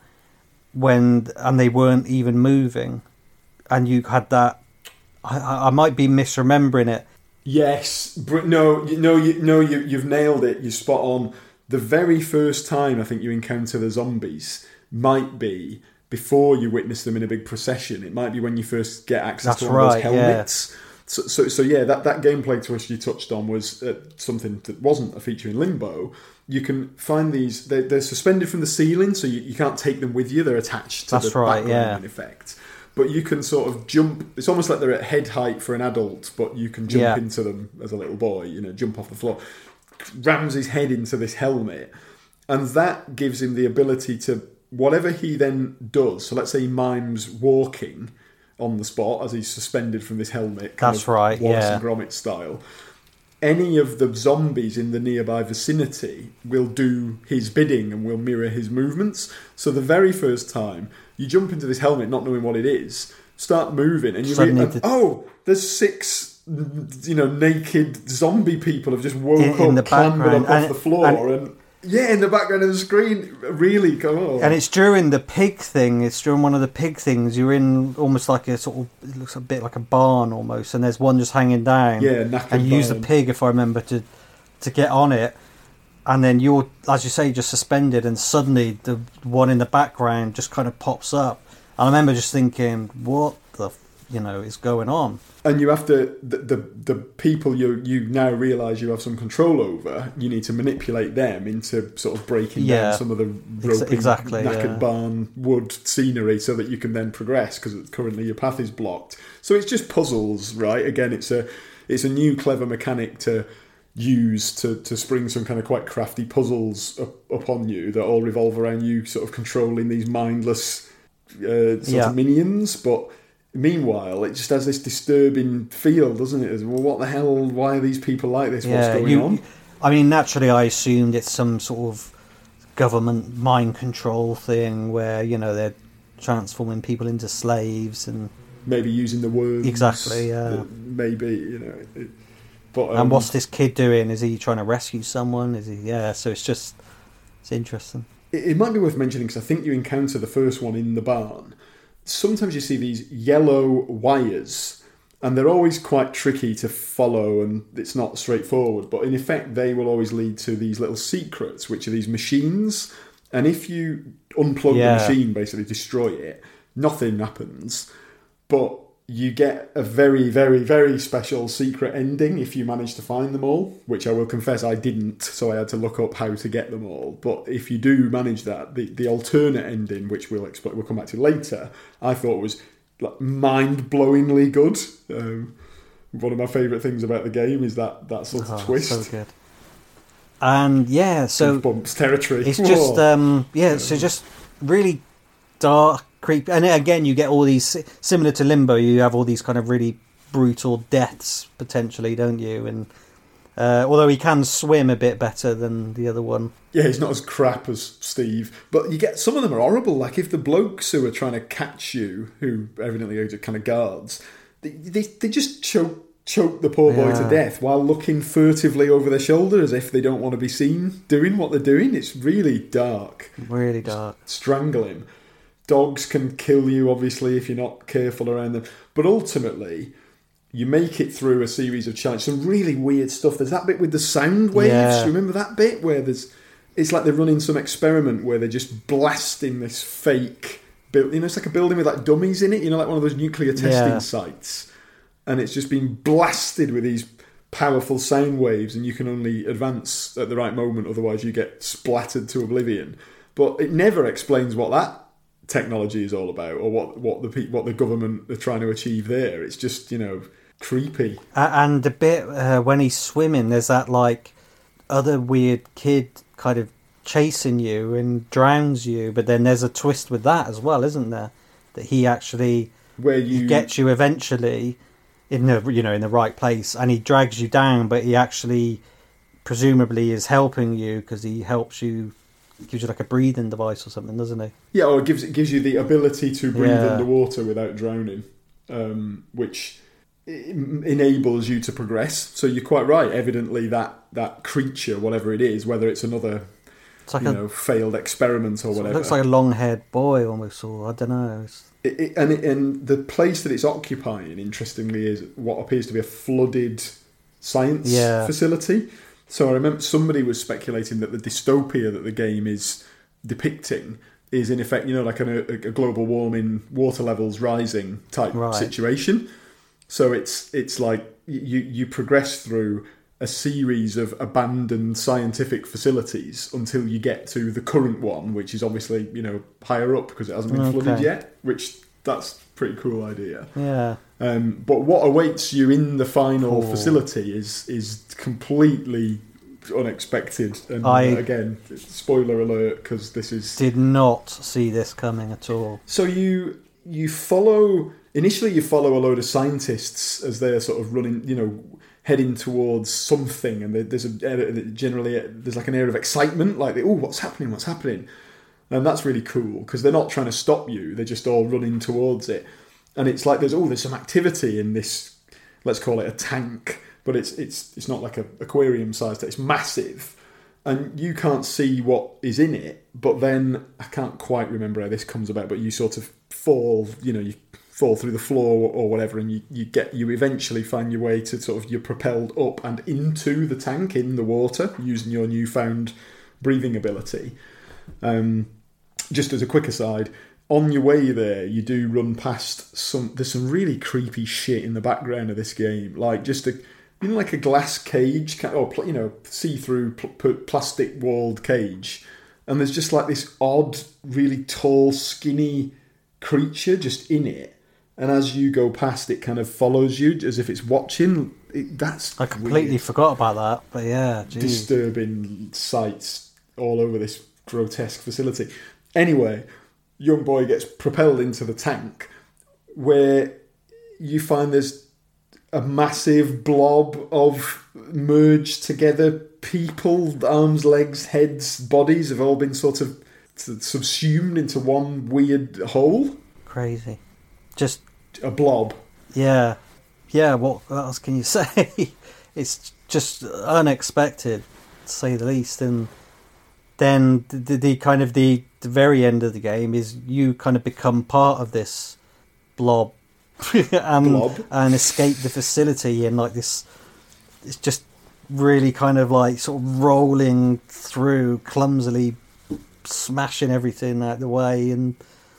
and they weren't even moving, and you had that? I might be misremembering it. Yes, but you've nailed it. You're spot on. The very first time I think you encounter the zombies might be before you witness them in a big procession. It might be when you first get access to one of those helmets. Yeah. So that gameplay twist you touched on was something that wasn't a feature in Limbo. You can find these, they're suspended from the ceiling, so you can't take them with you. They're attached to the background in effect. But you can sort of jump, it's almost like they're at head height for an adult, but you can jump into them as a little boy, jump off the floor. Rams his head into this helmet, and that gives him the ability to, whatever he then does, so let's say he mimes walking on the spot as he's suspended from this helmet, Wallace and Gromit style. Any of the zombies in the nearby vicinity will do his bidding and will mirror his movements. So the very first time you jump into this helmet not knowing what it is, start moving, and there's 6 naked zombie people have just woke up, clambered up off the floor, and in the background of the screen, really cool. And it's during the pig thing. It's during one of the pig things. You're in almost like a sort of, it looks a bit like a barn almost, and there's one just hanging down. Yeah, knackered and you use the pig, if I remember, to get on it. And then you're, as you say, just suspended, and suddenly the one in the background just kind of pops up. And I remember just thinking, what the is going on? And you have to, the people you now realise you have some control over, you need to manipulate them into sort of breaking down some of the ropey, knackered barn wood scenery so that you can then progress, because currently your path is blocked. So it's just puzzles, right? Again, it's a new clever mechanic to use to spring some kind of quite crafty puzzles upon you that all revolve around you sort of controlling these mindless of minions, but meanwhile, it just has this disturbing feel, doesn't it? Well, what the hell? Why are these people like this? What's going on? I mean, naturally, I assumed it's some sort of government mind control thing where, they're transforming people into slaves and maybe using the words. Exactly, yeah. Maybe, But, and what's this kid doing? Is he trying to rescue someone? Is he? Yeah, so it's interesting. It might be worth mentioning, because I think you encounter the first one in the barn. Sometimes you see these yellow wires, and they're always quite tricky to follow, and it's not straightforward, but in effect they will always lead to these little secrets, which are these machines, and if you unplug the machine, basically destroy it, nothing happens, but you get a very, very, very special secret ending if you manage to find them all, which I will confess I didn't, so I had to look up how to get them all. But if you do manage that, the alternate ending, which we'll come back to later, I thought was like mind-blowingly good. One of my favourite things about the game is that sort of twist. So good. And so bumps territory. It's just so just really dark, creepy, and again you get all these, similar to Limbo, you have all these kind of really brutal deaths potentially, don't you? And although he can swim a bit better than the other one. Yeah, he's not as crap as Steve, but you get, some of them are horrible. Like if the blokes who are trying to catch you, who evidently are kind of guards, they just choke the poor boy to death while looking furtively over their shoulder as if they don't want to be seen doing what they're doing. It's really dark. Really dark. Strangle him. Dogs can kill you, obviously, if you're not careful around them. But ultimately, you make it through a series of challenges. Some really weird stuff. There's that bit with the sound waves. Yeah. Remember that bit where it's like they're running some experiment where they're just blasting this fake building. It's like a building with like dummies in it. Like one of those nuclear testing sites. And it's just been blasted with these powerful sound waves, and you can only advance at the right moment, otherwise you get splattered to oblivion. But it never explains what that technology is all about, or what the government are trying to achieve there. It's just creepy. And the bit when he's swimming, there's that like other weird kid kind of chasing you and drowns you. But then there's a twist with that as well, isn't there? That he actually he gets you eventually in the in the right place, and he drags you down, but he actually presumably is helping you because he helps you, gives you like a breathing device or something, doesn't he? Yeah, or it gives you the ability to breathe underwater without drowning, which enables you to progress. So you're quite right. Evidently, that creature, whatever it is, whether it's another failed experiment or whatever, it looks like a long-haired boy almost, or I don't know. And the place that it's occupying, interestingly, is what appears to be a flooded science facility. So I remember somebody was speculating that the dystopia that the game is depicting is in effect, like a global warming, water levels rising type situation. So it's like you progress through a series of abandoned scientific facilities until you get to the current one, which is obviously higher up because it hasn't been flooded yet. Which that's a pretty cool idea. Yeah. But what awaits you in the final facility is completely unexpected. And again, spoiler alert, because this is... Did not see this coming at all. So you follow... Initially, you follow a load of scientists as they're sort of running, heading towards something, and there's there's like an air of excitement, like, oh, what's happening? And that's really cool, because they're not trying to stop you, they're just all running towards it. And it's like there's some activity in this, let's call it a tank, but it's not like an aquarium sized, it's massive. And you can't see what is in it, but then, I can't quite remember how this comes about, but you sort of fall, you fall through the floor or whatever, and you eventually find your way to sort of, you're propelled up and into the tank, in the water, using your newfound breathing ability. Just as a quick aside, on your way there, you do run past there's some really creepy shit in the background of this game, like just like a glass cage, or see-through plastic walled cage, and there's just like this odd, really tall, skinny creature just in it, and as you go past, it kind of follows you as if it's watching. I completely weird. Forgot about that, but yeah, geez. Disturbing sights all over this grotesque facility. Anyway, young boy gets propelled into the tank, where you find there's a massive blob of merged together people, arms, legs, heads, bodies have all been sort of subsumed into one weird hole. Crazy. Just a blob. Yeah. What else can you say? It's just unexpected, to say the least. And then the kind of the very end of the game is you kind of become part of this blob and escape the facility, and like this, it's just really kind of like sort of rolling through, clumsily smashing everything out of the way, and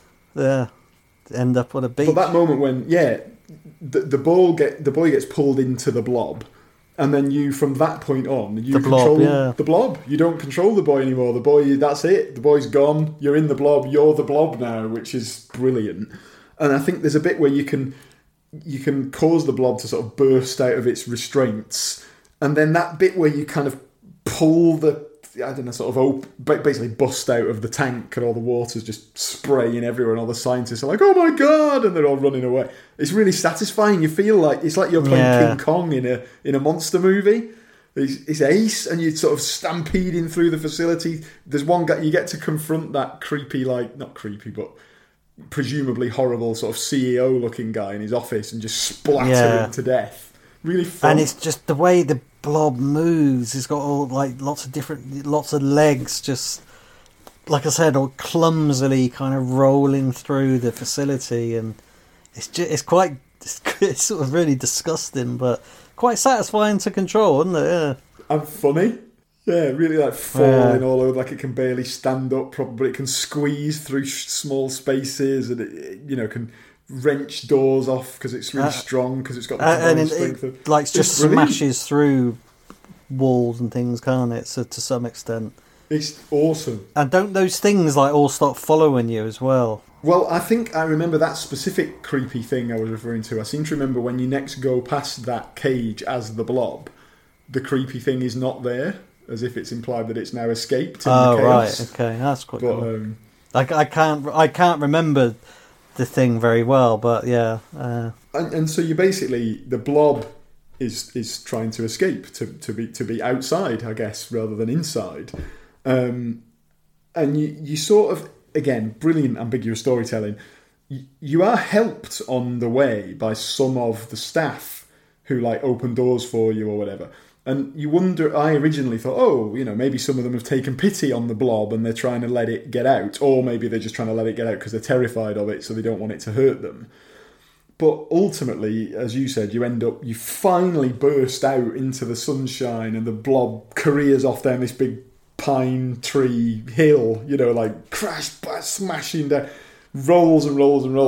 end up on a beach. But that moment when the boy gets pulled into the blob, and then you, from that point on, you control the blob. You don't control the boy anymore. The boy, that's it. The boy's gone. You're in the blob. You're the blob now, which is brilliant. And I think there's a bit where you can cause the blob to sort of burst out of its restraints, and then that bit where you kind of pull basically bust out of the tank, and all the water's just spraying everywhere, and all the scientists are like, "Oh my god!" and they're all running away. It's really satisfying. You feel like it's like you're playing King Kong in a monster movie. It's ace, and you're sort of stampeding through the facility. There's one guy you get to confront, that creepy, like, not creepy, but presumably horrible sort of CEO looking guy in his office, and just splatter him to death. Really fun. And it's just the way the blob moves. It's got all like lots of legs, just like I said, all clumsily kind of rolling through the facility, and it's sort of really disgusting, but quite satisfying to control, isn't it? Yeah. And funny. Yeah, really like falling all over, like it can barely stand up properly. It can squeeze through small spaces, and it can wrench doors off because it's really strong, because it's got the strength of... Like, just smashes through walls and things, can't it? So to some extent, it's awesome. And don't those things like all start following you as well? Well, I think I remember that specific creepy thing I was referring to. I seem to remember when you next go past that cage as the blob, the creepy thing is not there. as if it's implied that it's now escaped in the Oh, chaos. right, okay, that's quite But cool. I can't remember the thing very well, but yeah. and so you basically, the blob is trying to escape to be outside, I guess, rather than inside. And you sort of, again, brilliant ambiguous storytelling. You are helped on the way by some of the staff who like open doors for you or whatever. And you wonder, I originally thought, oh, you know, maybe some of them have taken pity on the blob and they're trying to let it get out, or maybe they're just trying to let it get out because they're terrified of it, so they don't want it to hurt them. But ultimately, as you said, you finally burst out into the sunshine and the blob careers off down this big pine tree hill, you know, like crash, smashing down, rolls and rolls and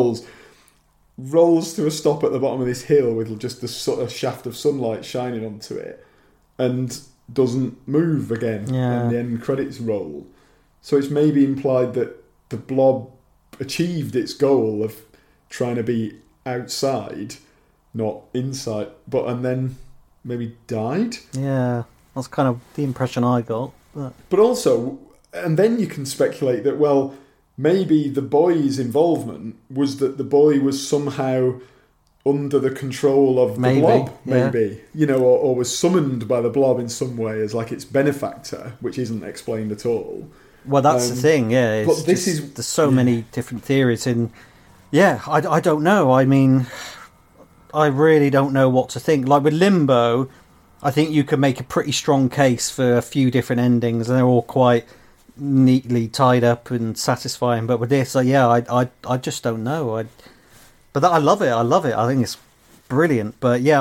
rolls to a stop at the bottom of this hill with just the sort of shaft of sunlight shining onto it, and doesn't move again. Yeah. And the end credits roll. So it's maybe implied that the blob achieved its goal of trying to be outside, not inside, and then maybe died. Yeah, that's kind of the impression I got. But also, and then you can speculate that, well, maybe the boy's involvement was that the boy was somehow under the control of the blob, maybe, you know, or was summoned by the blob in some way as like its benefactor, which isn't explained at all. Well, that's the thing, yeah. But there's so many different theories, and yeah, I don't know. I mean, I really don't know what to think. Like with Limbo, I think you could make a pretty strong case for a few different endings, and they're all quite neatly tied up and satisfying. But with this, I just don't know. But I love it. I think it's brilliant. But yeah,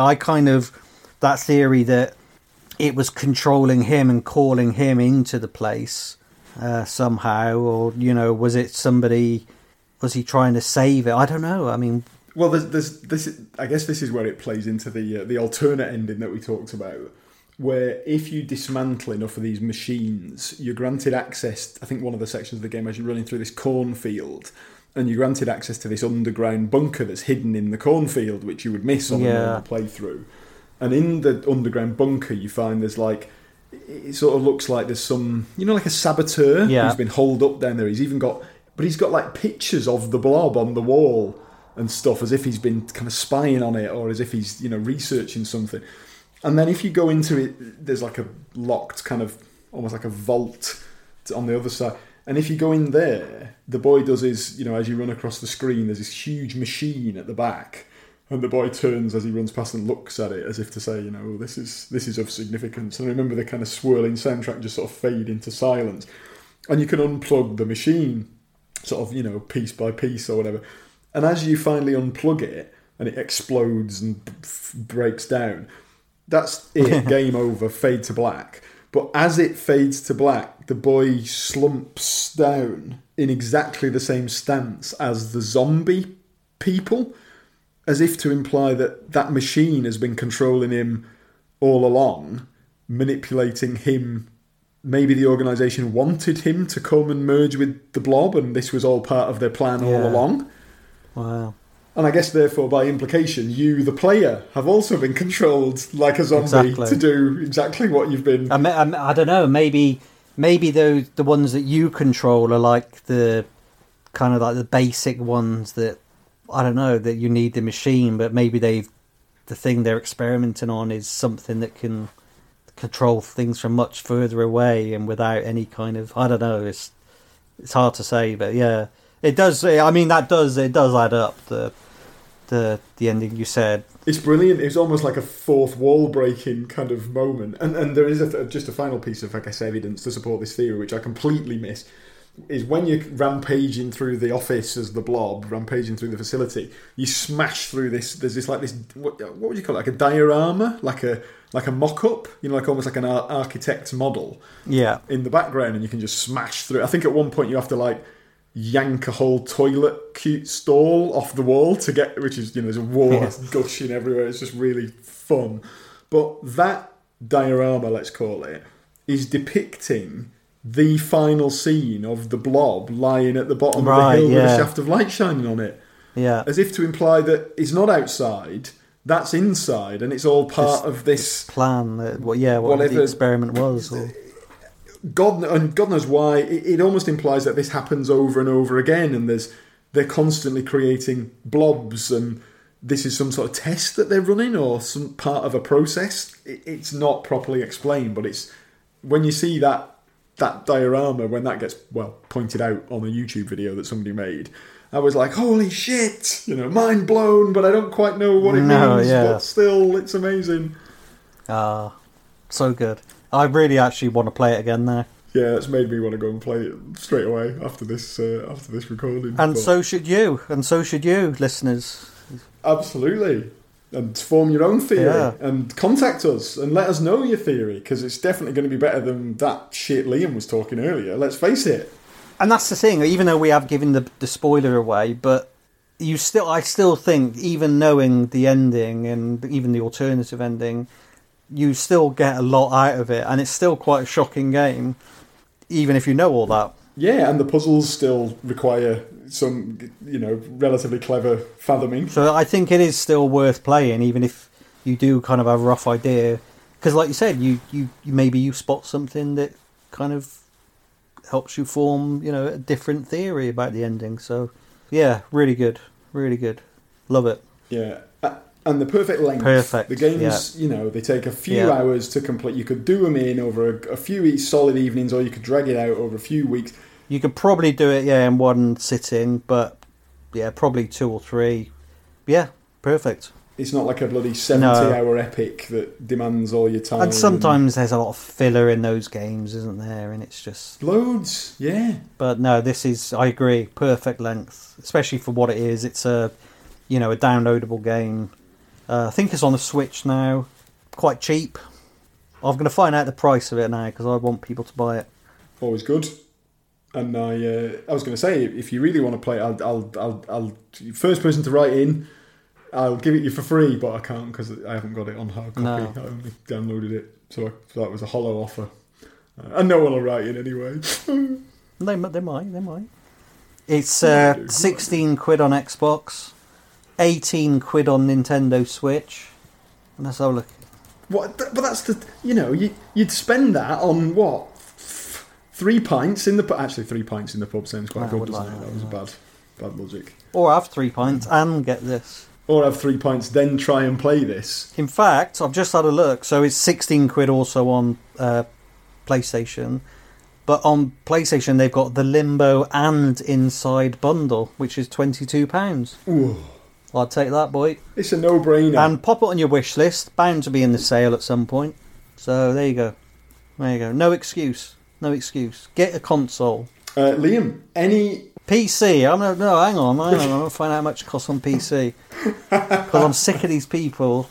that theory that it was controlling him and calling him into the place somehow, or you know, was it somebody? Was he trying to save it? I don't know. I mean, well, there's this. I guess this is where it plays into the alternate ending that we talked about, where if you dismantle enough of these machines, you're granted access. I think one of the sections of the game as you're running through this cornfield, and you're granted access to this underground bunker that's hidden in the cornfield, which you would miss on a normal playthrough. And in the underground bunker, you find there's like, it sort of looks like there's some, you know, like a saboteur who's been holed up down there. He's got like pictures of the blob on the wall and stuff, as if he's been kind of spying on it, or as if he's, you know, researching something. And then if you go into it, there's like a locked kind of, almost like a vault on the other side. And if you go in there, the boy does his, you know, as you run across the screen, there's this huge machine at the back. And the boy turns as he runs past and looks at it as if to say, you know, oh, this is of significance. And I remember the kind of swirling soundtrack just sort of fade into silence. And you can unplug the machine, sort of, you know, piece by piece or whatever. And as you finally unplug it and it explodes and breaks down, that's it, game over, fade to black. But as it fades to black, the boy slumps down in exactly the same stance as the zombie people, as if to imply that that machine has been controlling him all along, manipulating him. Maybe the organisation wanted him to come and merge with the blob, and this was all part of their plan all along. Wow. And I guess, therefore, by implication, you, the player, have also been controlled like a zombie to do exactly what you've been... I don't know, maybe the ones that you control are like the kind of like the basic ones that, I don't know, that you need the machine, but maybe the thing they're experimenting on is something that can control things from much further away and without any kind of, I don't know, it's hard to say, but yeah, it does. I mean, it does add up, the ending you said. It's brilliant. It's almost like a fourth wall breaking kind of moment, and there is just a final piece of, I guess, evidence to support this theory, which I completely miss, is when you're rampaging through the office as the blob, rampaging through the facility, you smash through this. There's this like this, what would you call it? Like a diorama, like a mock-up, you know, like almost like an architect's model. Yeah. In the background, and you can just smash through. I think at one point you have to like yank a whole toilet cute stall off the wall to get, which is, you know, there's a water gushing everywhere. It's just really fun. But that diorama, let's call it, is depicting the final scene of the blob lying at the bottom of the hill with a shaft of light shining on it. Yeah. As if to imply that it's not outside, that's inside, and it's all part of this plan, whatever the experiment was. God knows why. It almost implies that this happens over and over again, and they're constantly creating blobs, and this is some sort of test that they're running or some part of a process. It's not properly explained, but it's when you see that diorama, when that gets pointed out on a YouTube video that somebody made, I was like, holy shit, mind blown, but I don't quite know what it means, but still, it's amazing. So good. I really actually want to play it again now. Yeah, it's made me want to go and play it straight away after this recording. And so should you, listeners. Absolutely. And form your own theory and contact us and let us know your theory, because it's definitely going to be better than that shit Liam was talking earlier. Let's face it. And that's the thing, even though we have given the spoiler away, but I still think, even knowing the ending and even the alternative ending, you still get a lot out of it, and it's still quite a shocking game, even if you know all that. Yeah, and the puzzles still require some, relatively clever fathoming. So I think it is still worth playing, even if you do kind of have a rough idea. Because like you said, you maybe you spot something that kind of helps you form, a different theory about the ending. So, yeah, really good. Really good. Love it. Yeah. And the perfect length. Perfect. The games, they take a few hours to complete. You could do them in over a few solid evenings, or you could drag it out over a few weeks. You could probably do it, in one sitting, but, probably 2 or 3. Yeah, perfect. It's not like a bloody 70-hour epic that demands all your time. And sometimes there's a lot of filler in those games, isn't there? And it's just... Loads, yeah. But no, this is, I agree, perfect length. Especially for what it is. It's a downloadable game. I think it's on the Switch now. Quite cheap. I'm going to find out the price of it now, because I want people to buy it. Always good. And I was going to say, if you really want to play it, I'll first person to write in, I'll give it you for free, but I can't because I haven't got it on hard copy. No. I only downloaded it, so that was a hollow offer. And no one will write in anyway. They might. It's 16 quid on Xbox, 18 quid on Nintendo Switch. And let's have a look. What? But that's you'd spend that on what? 3 pints in the pub. Actually, 3 pints in the pub sounds quite good, doesn't it? That was a bad logic. Or have 3 pints and get this. Or have 3 pints, then try and play this. In fact, I've just had a look. So it's 16 quid also on PlayStation. But on PlayStation, they've got the Limbo and Inside bundle, which is £22. Ooh. I'll take that, boy. It's a no-brainer. And pop it on your wish list. Bound to be in the sale at some point. So there you go. No excuse. Get a console. Liam, any... PC. Hang on. I'm going to find out how much it costs on PC. Because I'm sick of these people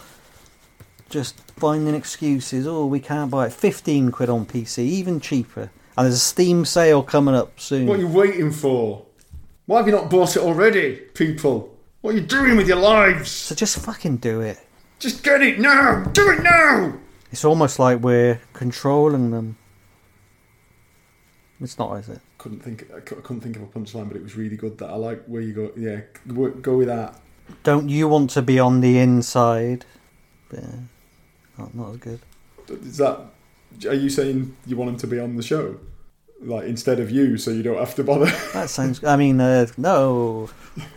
just finding excuses. Oh, we can't buy it. 15 quid on PC, even cheaper. And there's a Steam sale coming up soon. What are you waiting for? Why have you not bought it already, people? What are you doing with your lives? So just fucking do it. Just get it now! Do it now! It's almost like we're controlling them. It's not, is it? I couldn't think of a punchline, but it was really good. That I like where you go. Yeah, go with that. Don't you want to be on the inside? Yeah, not as good. Is that? Are you saying you want him to be on the show, like instead of you, so you don't have to bother? That sounds. I mean, no.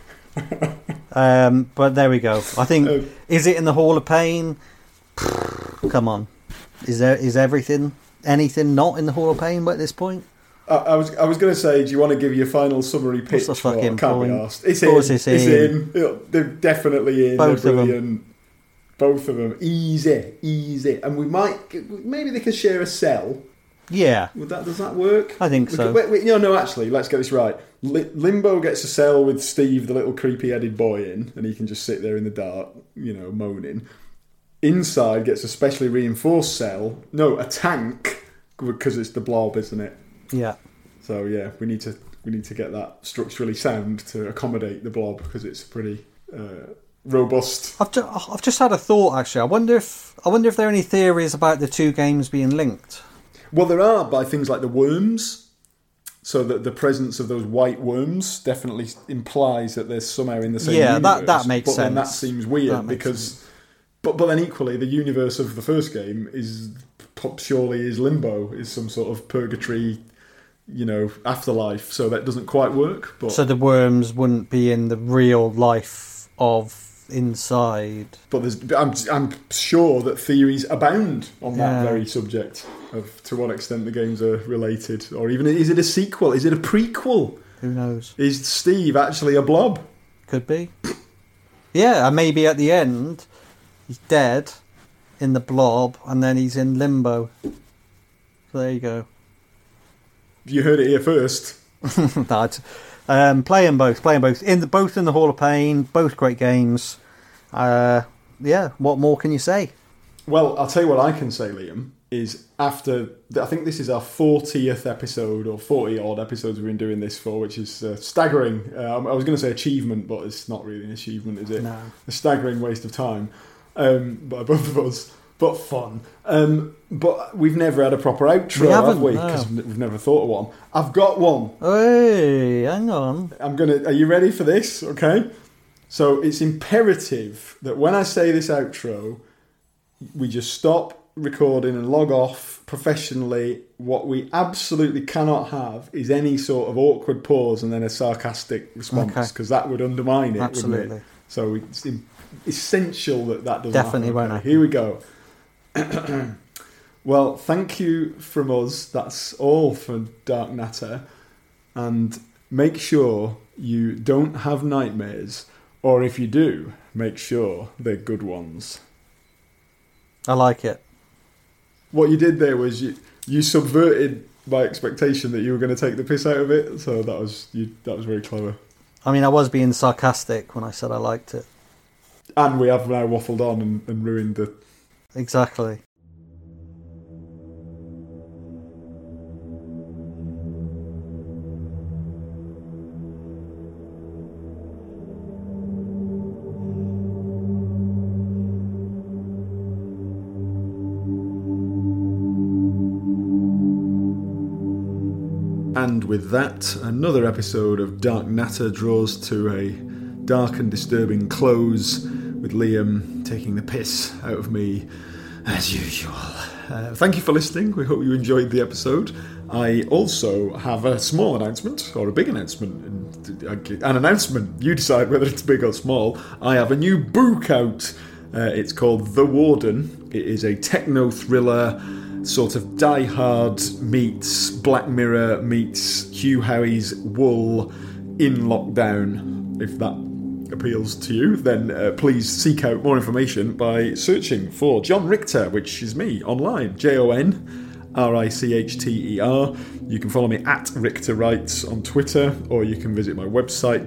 But there we go. I think is it in the Hall of Pain? Come on, is anything not in the Hall of Pain at this point? I was going to say, do you want to give your final summary pitch? What's the fucking point? Be asked. It's in. They're definitely in. Both They're of brilliant. them. Both of them. Easy. And maybe they could share a cell. Yeah. Does that work? I think so. No, actually, let's get this right. Limbo gets a cell with Steve, the little creepy-headed boy, in, and he can just sit there in the dark, moaning. Inside gets a specially reinforced cell. No, a tank, because it's the blob, isn't it? Yeah. So yeah, we need to get that structurally sound to accommodate the blob, because it's pretty robust. I've just had a thought actually. I wonder if there are any theories about the two games being linked. Well, there are by things like the worms. So that the presence of those white worms definitely implies that they're somehow in the same universe. Yeah, that makes sense. But then that seems weird because... But then equally, the universe of the first game is surely is limbo, is some sort of purgatory, afterlife. So that doesn't quite work. But so the worms wouldn't be in the real life of inside. But I'm sure that theories abound on that very subject of to what extent the games are related, or even is it a sequel? Is it a prequel? Who knows? Is Steve actually a blob? Could be. Yeah, and maybe at the end he's dead in the blob, and then he's in limbo. So there you go. You heard it here first. Playing both both in the Hall of Pain, both great games. What more can you say? Well, I'll tell you what I can say, Liam, is after I think this is our 40th episode, or 40 odd episodes we've been doing this for, which is staggering. I was going to say achievement, but it's not really an achievement, is it? No. A staggering waste of time by both of us, but fun. But we've never had a proper outro, have we? Because we've never thought of one. I've got one. Hey, hang on. Are you ready for this? Okay. So it's imperative that when I say this outro, we just stop recording and log off professionally. What we absolutely cannot have is any sort of awkward pause and then a sarcastic response, because that would undermine it. Absolutely. Wouldn't it? So it's essential that doesn't definitely happen. Won't happen. Here we go. Well, thank you from us. That's all for Dark Natter. And make sure you don't have nightmares, or if you do, make sure they're good ones. I like it. What you did there was you subverted my expectation that you were going to take the piss out of it. So that was very clever. I mean, I was being sarcastic when I said I liked it. And we have now waffled on and ruined the... Exactly. And with that, another episode of Dark Natter draws to a dark and disturbing close, with Liam taking the piss out of me, as usual. Thank you for listening. We hope you enjoyed the episode. I also have a small announcement, or a big announcement. An announcement. You decide whether it's big or small. I have a new book out. It's called The Warden. It is a techno-thriller, sort of Die Hard meets Black Mirror meets Hugh Howey's Wool in lockdown. If that appeals to you, then please seek out more information by searching for John Richter, which is me, online. JONRICHTER. You can follow me at Richter Writes on Twitter, or you can visit my website,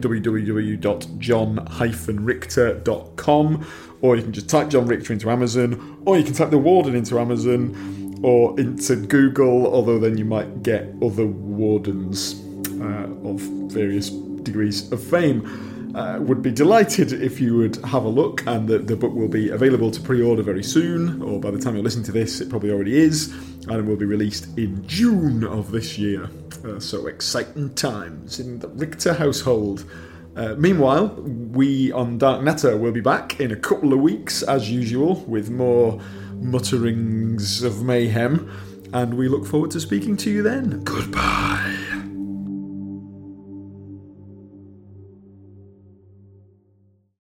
www.john-richter.com, or you can just type John Richter into Amazon, or you can type The Warden into Amazon, or into Google, although then you might get other wardens of various degrees of fame. Would be delighted if you would have a look, and the book will be available to pre-order very soon, or by the time you're listening to this it probably already is, and it will be released in June of this year. So exciting times in the Richter household. Meanwhile, we on Dark Natter will be back in a couple of weeks as usual with more mutterings of mayhem, and we look forward to speaking to you then. Goodbye.